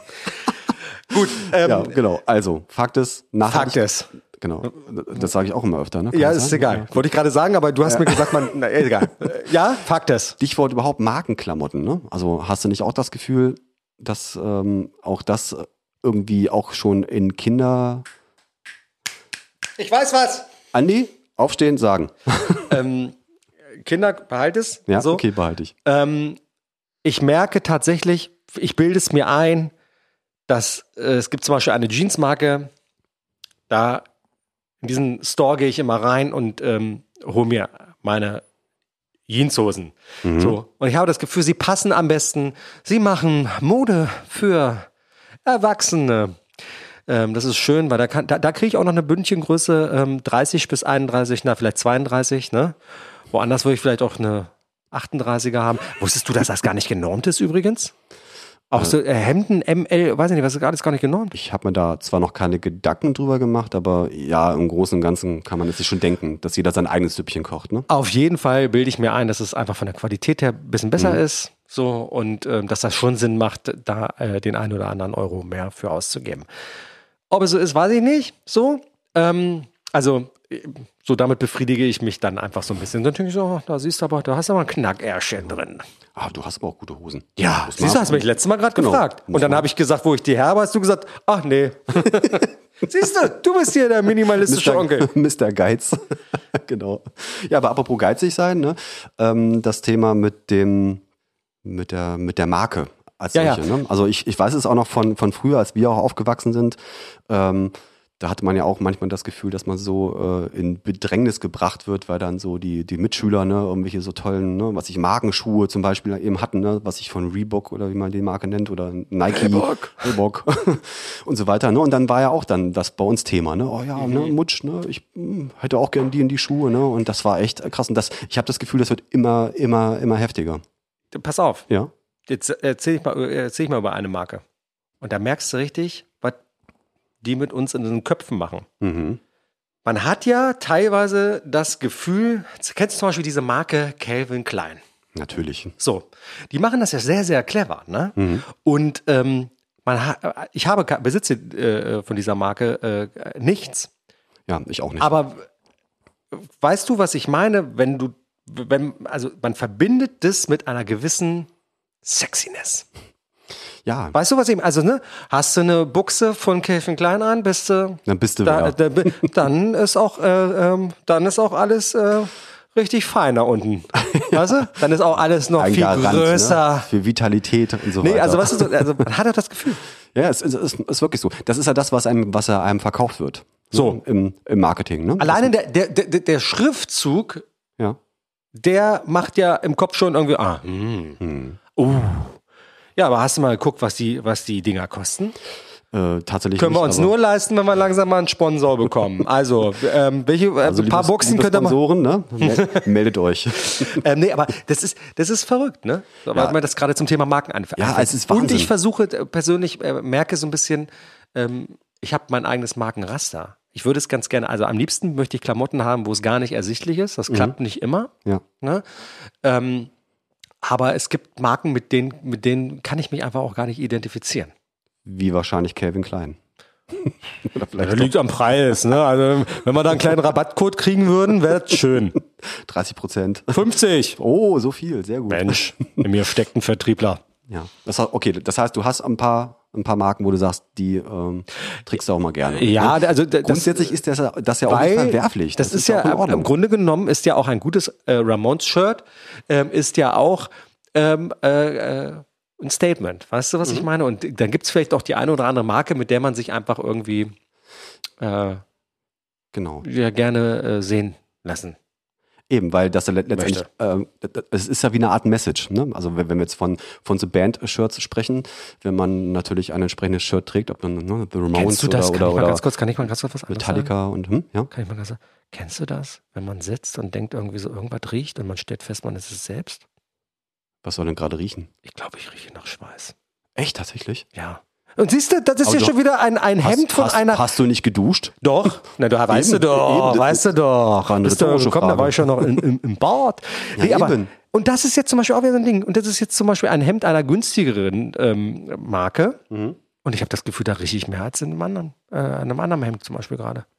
Gut, ähm, Ja, genau. Also, Fakt ist, nachhaltig. Fakt ist. Genau. Das sage ich auch immer öfter, ne? Kann Ja, das ist sein? egal. Wollte ich gerade sagen, aber du hast mir gesagt, man, na, egal. Ja, Fakt ist. Stichwort überhaupt Markenklamotten, ne? Also hast du nicht auch das Gefühl, dass ähm, auch das irgendwie auch schon in Kinder... Ich weiß was. Andi, aufstehen, sagen. ähm, Kinder, behalt es. Ja, so. okay, behalte ich. Ähm, ich merke tatsächlich, ich bilde es mir ein, dass äh, es gibt zum Beispiel eine Jeansmarke, da in diesen Store gehe ich immer rein und ähm, hole mir meine Jeanshosen. Mhm. So. Und ich habe das Gefühl, sie passen am besten. Sie machen Mode für Erwachsene. Ähm, das ist schön, weil da, kann, da, da kriege ich auch noch eine Bündchengröße ähm, dreißig bis einunddreißig, na vielleicht zweiunddreißig. Ne? Woanders würde ich vielleicht auch eine achtunddreißiger haben. Wusstest du, dass das gar nicht genormt ist übrigens? Auch so äh, Hemden, M L, weiß ich nicht, was ist alles gar nicht genormt? Ich habe mir da zwar noch keine Gedanken drüber gemacht, aber ja, im Großen und Ganzen kann man es sich schon denken, dass jeder sein eigenes Süppchen kocht, ne? Auf jeden Fall bilde ich mir ein, dass es einfach von der Qualität her ein bisschen besser Mhm. ist. So, und ähm, dass das schon Sinn macht, da äh, den einen oder anderen Euro mehr für auszugeben. Ob es so ist, weiß ich nicht. So, ähm, also äh, so damit befriedige ich mich dann einfach so ein bisschen. Dann denke ich so, oh, da siehst du aber, da hast du aber ein Knackärschchen drin. Ah, du hast aber auch gute Hosen. Ja, Muss man siehst du, hast mich letztes Mal gerade Genau. gefragt. Muss Und dann man- habe ich gesagt, wo ich die habe, hast du gesagt, ach nee. Siehst du, du bist hier der minimalistische Onkel. Mister Geiz. Genau. Ja, aber apropos geizig sein, ne? Ähm, das Thema mit dem, mit der, mit der Marke als Ja, solche, ja. ne? Also ich, ich weiß es auch noch von, von früher, als wir auch aufgewachsen sind. Ähm, da hatte man ja auch manchmal das Gefühl, dass man so äh, in Bedrängnis gebracht wird, weil dann so die, die Mitschüler, ne, irgendwelche so tollen, ne, was ich Markenschuhe zum Beispiel eben hatten, ne, was ich von Reebok oder wie man die Marke nennt oder Nike, Reebok. Reebok und so weiter, ne, und dann war ja auch dann das bei uns Thema, ne, oh ja, Mhm. ne, Mutsch, ne, ich mh, hätte auch gern die in die Schuhe, ne, und das war echt krass und das, ich habe das Gefühl, das wird immer, immer, immer heftiger, Pass auf, ja. jetzt erzähle ich, mal- erzähl ich mal über eine Marke. Und da merkst du richtig, was die mit uns in den Köpfen machen. Mhm. Man hat ja teilweise das Gefühl, kennst du zum Beispiel diese Marke Calvin Klein? Natürlich. So, die machen das ja sehr, sehr clever, ne? Mhm. Und ähm, man ha ich habe ke- besitze äh, von dieser Marke äh, nichts. Ja, ich auch nicht. Aber weißt du, was ich meine, wenn du, wenn, also man verbindet das mit einer gewissen Sexiness. ja, Weißt du, was ich, also ne, hast du eine Buchse von Calvin Klein an, bist du, dann bist du da, ja. da, dann ist auch, äh, ähm, dann ist auch alles äh, richtig fein da unten. Weißt du? Dann ist auch alles noch ein viel Garant, größer. ne? Für Vitalität und so Nee, weiter. also weißt du, so, also man hat doch das Gefühl. Ja, es, es, es ist wirklich so. Das ist ja das, was einem, was ja einem verkauft wird. So. Ne? Im, im Marketing. Ne? Alleine der, der, der, der Schriftzug, Ja. der macht ja im Kopf schon irgendwie, ah, hm. Hm. Uh. Ja, aber hast du mal geguckt, was die, was die Dinger kosten? Äh, tatsächlich Können wir nicht, uns aber- nur leisten, wenn wir langsam mal einen Sponsor bekommen. Also, ähm, welche, äh, also ein paar liebes- Boxen liebe könnt ihr mal. Sponsoren, ne? Mel- Meldet euch. Ähm, nee, aber das ist, das ist verrückt, ne? So, weil Ja. man das gerade zum Thema Marken anfängt. Ja, es ist Und Wahnsinn. ich versuche äh, persönlich, äh, merke so ein bisschen, ähm, ich habe mein eigenes Markenraster. Ich würde es ganz gerne, also am liebsten möchte ich Klamotten haben, wo es gar nicht ersichtlich ist. Das klappt nicht immer. Ja. Ne? Ähm, aber es gibt Marken, mit denen, mit denen kann ich mich einfach auch gar nicht identifizieren. Wie wahrscheinlich Calvin Klein. Oder Das vielleicht liegt am Preis, ne? Also, wenn wir da einen kleinen Rabattcode kriegen würden, wäre das schön. dreißig Prozent. fünfzig. Oh, so viel. Sehr gut. Mensch, in mir steckt ein Vertriebler. Ja. Das, heißt- okay, das heißt, du hast ein paar ein paar Marken, wo du sagst, die ähm, trägst du auch mal gerne. Ja, ne? also das, grundsätzlich ist das, das ja auch nicht verwerflich. Das, das ist, ist ja im, im Grunde genommen ist ja auch ein gutes äh, Ramones-Shirt, ähm, ist ja auch ähm, äh, ein Statement. Weißt du, was mhm. ich meine? Und dann gibt es vielleicht auch die eine oder andere Marke, mit der man sich einfach irgendwie äh, genau. ja, gerne äh, sehen lassen. Eben, weil das ja letztendlich, äh, es ist ja wie eine Art Message, ne? Also wenn, wenn wir jetzt von, von so Band-Shirts sprechen, wenn man natürlich ein entsprechendes Shirt trägt, ob man, ne, The Ramones Kennst du das? oder, kann oder, ich mal oder ganz kurz, kann ich mal ganz kurz was anderes Metallica sagen? und, hm, ja? Kann ich mal ganz sagen? Kennst du das? Wenn man sitzt und denkt irgendwie so, irgendwas riecht und man stellt fest, man ist es selbst? Was soll denn gerade riechen? Ich glaube, ich rieche nach Schweiß. Echt, tatsächlich? Ja. Und siehst du, das ist Aber ja schon wieder ein, ein hast, Hemd von hast, einer... Hast du nicht geduscht? Doch. Na, du weißt Eben, du doch, eben, weißt du doch. War eine Bist du rhetorische gekommen, da Frage. war ich schon noch in, im, im Bad. Ja, Nee, aber, eben. und das ist jetzt zum Beispiel auch wieder so ein Ding. Und das ist jetzt zum Beispiel ein Hemd einer günstigeren ähm, Marke. Mhm. Und ich habe das Gefühl, da rieche ich mehr als in einem anderen, äh, einem anderen Hemd zum Beispiel gerade.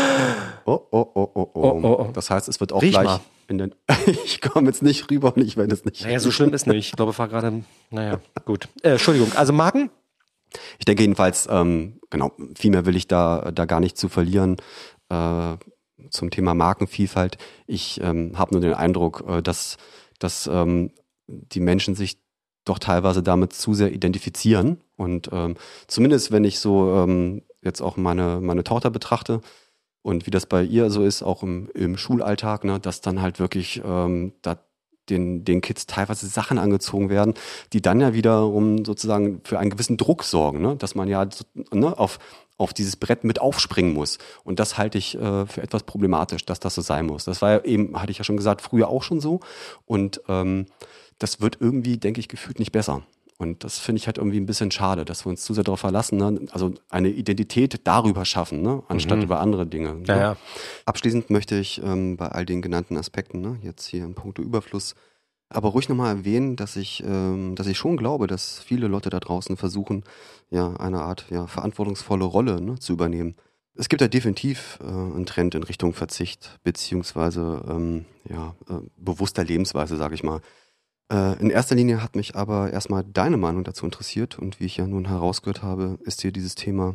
Oh, oh, oh, oh, oh. Oh, oh, oh. Das heißt, es wird auch Riech gleich mal. in den... Ich komme jetzt nicht rüber und ich werde es nicht. Naja, so schlimm ist nicht. Ich glaube, ich war gerade... Naja, gut. Äh, Entschuldigung, also Marken? Ich denke jedenfalls, ähm, genau, viel mehr will ich da, da gar nicht zu verlieren äh, zum Thema Markenvielfalt. Ich ähm, habe nur den Eindruck, äh, dass, dass ähm, die Menschen sich doch teilweise damit zu sehr identifizieren. Und ähm, zumindest, wenn ich so ähm, jetzt auch meine, meine Tochter betrachte und wie das bei ihr so ist, auch im, im Schulalltag, ne, dass dann halt wirklich ähm, da Den, den Kids teilweise Sachen angezogen werden, die dann ja wiederum sozusagen für einen gewissen Druck sorgen, ne? Dass man ja so, ne, auf, auf dieses Brett mit aufspringen muss. Und das halte ich äh, für etwas problematisch, dass das so sein muss. Das war ja eben, hatte ich ja schon gesagt, früher auch schon so. Und ähm, das wird irgendwie, denke ich, gefühlt nicht besser. Und das finde ich halt irgendwie ein bisschen schade, dass wir uns zu sehr darauf verlassen, ne? Also eine Identität darüber schaffen, ne? Anstatt Mhm. über andere Dinge. Ne? Ja, ja. Abschließend möchte ich ähm, bei all den genannten Aspekten, ne, jetzt hier im Punkto Überfluss, aber ruhig nochmal erwähnen, dass ich, ähm, dass ich schon glaube, dass viele Leute da draußen versuchen, ja, eine Art ja, verantwortungsvolle Rolle, ne, zu übernehmen. Es gibt ja definitiv äh, einen Trend in Richtung Verzicht, beziehungsweise ähm, ja, äh, bewusster Lebensweise, sage ich mal. Äh, in erster Linie hat mich aber erstmal deine Meinung dazu interessiert und wie ich ja nun herausgehört habe, ist dir dieses Thema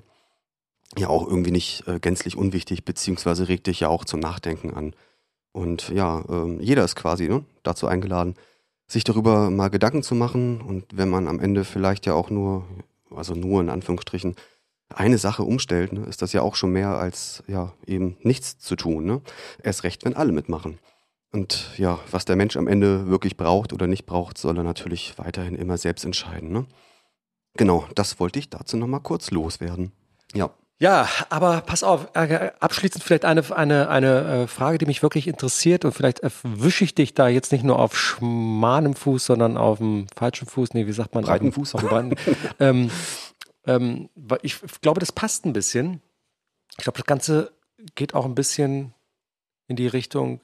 ja auch irgendwie nicht äh, gänzlich unwichtig, beziehungsweise regt dich ja auch zum Nachdenken an. Und ja, äh, jeder ist quasi ne, dazu eingeladen, sich darüber mal Gedanken zu machen. Und wenn man am Ende vielleicht ja auch nur, also nur in Anführungsstrichen, eine Sache umstellt, ne, ist das ja auch schon mehr als ja eben nichts zu tun. Ne? Erst recht, wenn alle mitmachen. Und ja, was der Mensch am Ende wirklich braucht oder nicht braucht, soll er natürlich weiterhin immer selbst entscheiden. Ne? Genau, das wollte ich dazu nochmal kurz loswerden. Ja. Ja, aber pass auf, äh, abschließend vielleicht eine, eine, eine äh, Frage, die mich wirklich interessiert und vielleicht erwische ich dich da jetzt nicht nur auf schmalem Fuß, sondern auf dem falschen Fuß, nee, wie sagt man? Breiten auf dem, Fuß. Auf dem breiten. ähm, ähm, weil ich glaube, das passt ein bisschen. Ich glaube, das Ganze geht auch ein bisschen in die Richtung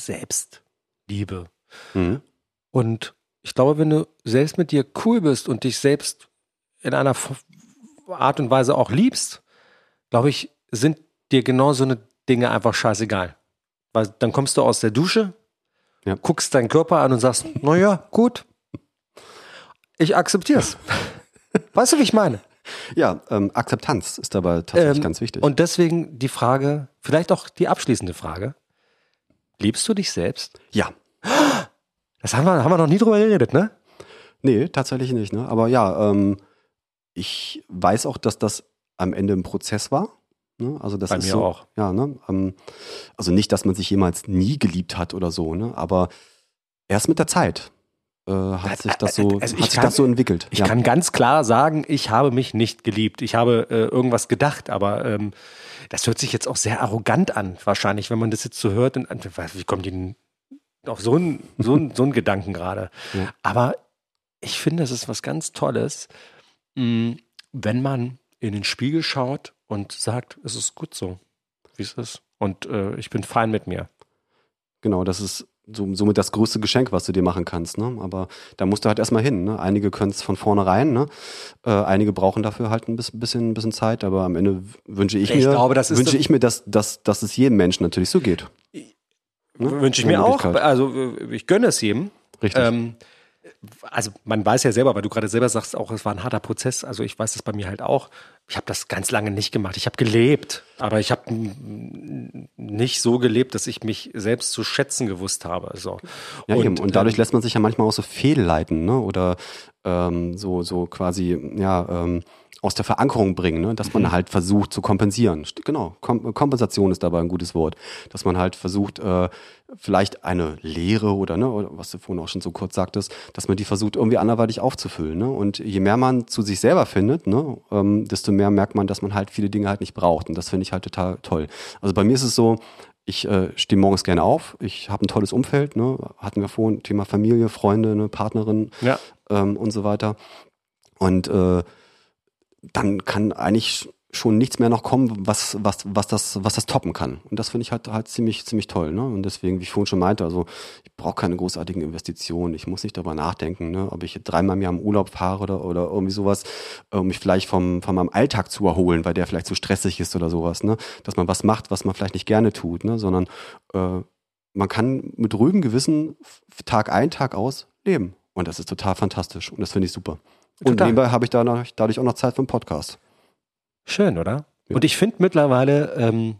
Selbstliebe. Mhm. Und ich glaube, wenn du selbst mit dir cool bist und dich selbst in einer Art und Weise auch liebst, glaube ich, sind dir genau so eine Dinge einfach scheißegal. Weil dann kommst du aus der Dusche, ja. guckst deinen Körper an und sagst, naja, gut, ich akzeptiere es. Weißt du, wie ich meine? Ja, ähm, Akzeptanz ist dabei tatsächlich Ähm, ganz wichtig. Und deswegen die Frage, vielleicht auch die abschließende Frage, liebst du dich selbst? Ja. Das haben wir, haben wir noch nie drüber geredet, ne? Nee, tatsächlich nicht. Ne? Aber ja, ähm, ich weiß auch, dass das am Ende ein Prozess war. Ne? Also das Bei ist mir so, auch. Ja, ne? ähm, also nicht, dass man sich jemals nie geliebt hat oder so, ne? Aber erst mit der Zeit äh, hat sich das so, Also ich hat sich kann- das so entwickelt. Ich ja. kann ganz klar sagen, ich habe mich nicht geliebt. Ich habe äh, irgendwas gedacht, aber ähm, das hört sich jetzt auch sehr arrogant an, wahrscheinlich, wenn man das jetzt so hört. Und, wie kommt die denn auf so einen so einen- so einen Gedanken gerade? Ja. Aber ich finde, es ist was ganz Tolles, mh, wenn man in den Spiegel schaut und sagt, es ist gut so, wie es ist. Und äh, ich bin fein mit mir. Genau, das ist so, somit das größte Geschenk, was du dir machen kannst. Ne? Aber da musst du halt erstmal hin. Ne? Einige können es von vornherein, ne? äh, einige brauchen dafür halt ein bisschen, bisschen, bisschen Zeit, aber am Ende wünsche ich, Ich mir, glaube, das ist wünsche so- ich mir, dass, dass, dass es jedem Menschen natürlich so geht. Ne? Wünsche ich Eine mir auch. Möglichkeit. Also äh, ich gönne es jedem. Richtig. Ähm, Also man weiß ja selber, weil du gerade selber sagst, auch es war ein harter Prozess. Also ich weiß das bei mir halt auch. Ich habe das ganz lange nicht gemacht. Ich habe gelebt, aber ich habe nicht so gelebt, dass ich mich selbst zu schätzen gewusst habe. So. Ja, und, eben. Und dadurch ähm, lässt man sich ja manchmal auch so fehlleiten, ne? Oder ähm, so, so quasi, ja, ähm, aus der Verankerung bringen, ne? Dass man mhm. halt versucht zu kompensieren. Genau, Kom- Kompensation ist dabei ein gutes Wort. Dass man halt versucht, äh, vielleicht eine Lehre oder, ne, oder was du vorhin auch schon so kurz sagtest, dass man die versucht irgendwie anderweitig aufzufüllen. Ne? Und je mehr man zu sich selber findet, ne, ähm, desto mehr merkt man, dass man halt viele Dinge halt nicht braucht. Und das finde ich halt total toll. Also bei mir ist es so, ich äh, stehe morgens gerne auf, ich habe ein tolles Umfeld, ne? Hatten wir vorhin, Thema Familie, Freunde, ne, Partnerin ja. ähm, und so weiter. Und äh, dann kann eigentlich schon nichts mehr noch kommen, was, was, was das, was das toppen kann. Und das finde ich halt, halt ziemlich, ziemlich toll, ne? Und deswegen, wie ich vorhin schon meinte, also, ich brauche keine großartigen Investitionen. Ich muss nicht darüber nachdenken, ne? Ob ich dreimal im Jahr im Urlaub fahre oder, oder irgendwie sowas, um mich vielleicht vom, von meinem Alltag zu erholen, weil der vielleicht so stressig ist oder sowas, ne? Dass man was macht, was man vielleicht nicht gerne tut, ne? Sondern, äh, man kann mit ruhigem Gewissen Tag ein, Tag aus leben. Und das ist total fantastisch. Und das finde ich super. Und total. Nebenbei habe ich dadurch, dadurch auch noch Zeit für einen Podcast. Schön, oder? Ja. Und ich finde mittlerweile ähm,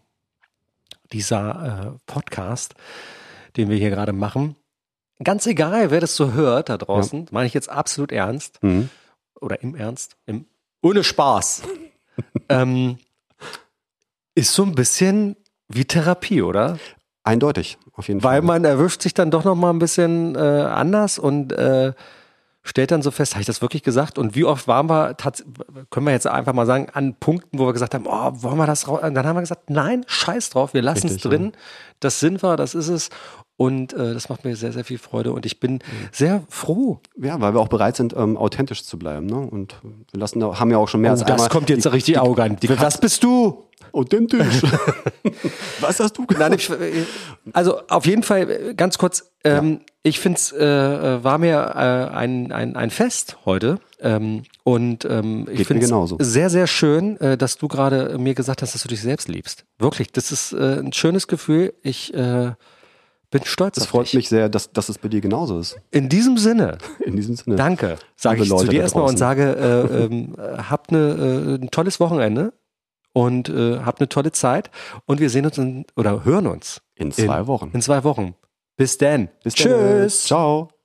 dieser äh, Podcast, den wir hier gerade machen, ganz egal, wer das so hört da draußen, ja. meine ich jetzt absolut ernst, mhm. oder im Ernst, im, ohne Spaß, ähm, ist so ein bisschen wie Therapie, oder? Eindeutig, auf jeden Fall. Weil man erwischt sich dann doch noch mal ein bisschen äh, anders und äh, stellt dann so fest, habe ich das wirklich gesagt? Und wie oft waren wir, tats- können wir jetzt einfach mal sagen, an Punkten, wo wir gesagt haben, oh, wollen wir das raus? Und dann haben wir gesagt, nein, scheiß drauf, wir lassen es drin. Ja. Das sind wir, das ist es. Und äh, das macht mir sehr, sehr viel Freude. Und ich bin mhm. sehr froh. Ja, weil wir auch bereit sind, ähm, authentisch zu bleiben. Ne? Und wir lassen, haben ja auch schon mehr oh, als einmal. Das kommt jetzt die, richtig die, arrogant. Die, die Was bist du? Authentisch. Was hast du gesagt? Nein, ich, also auf jeden Fall, ganz kurz, ähm, ja. ich finde es, äh, war mir äh, ein, ein, ein Fest heute. Ähm, und ähm, ich finde es sehr, sehr schön, äh, dass du gerade mir gesagt hast, dass du dich selbst liebst. Wirklich, das ist äh, ein schönes Gefühl. Ich äh, bin stolz das auf dich. Es freut mich sehr, dass, dass es bei dir genauso ist. In diesem Sinne. In diesem Sinne. Danke, sage ich Leute zu dir erstmal und sage, äh, ähm, habt eine, äh, ein tolles Wochenende. Und äh, habt eine tolle Zeit. Und wir sehen uns in, oder hören uns. In zwei in, Wochen. In zwei Wochen. Bis dann. Bis Tschüss. Dann. Ciao.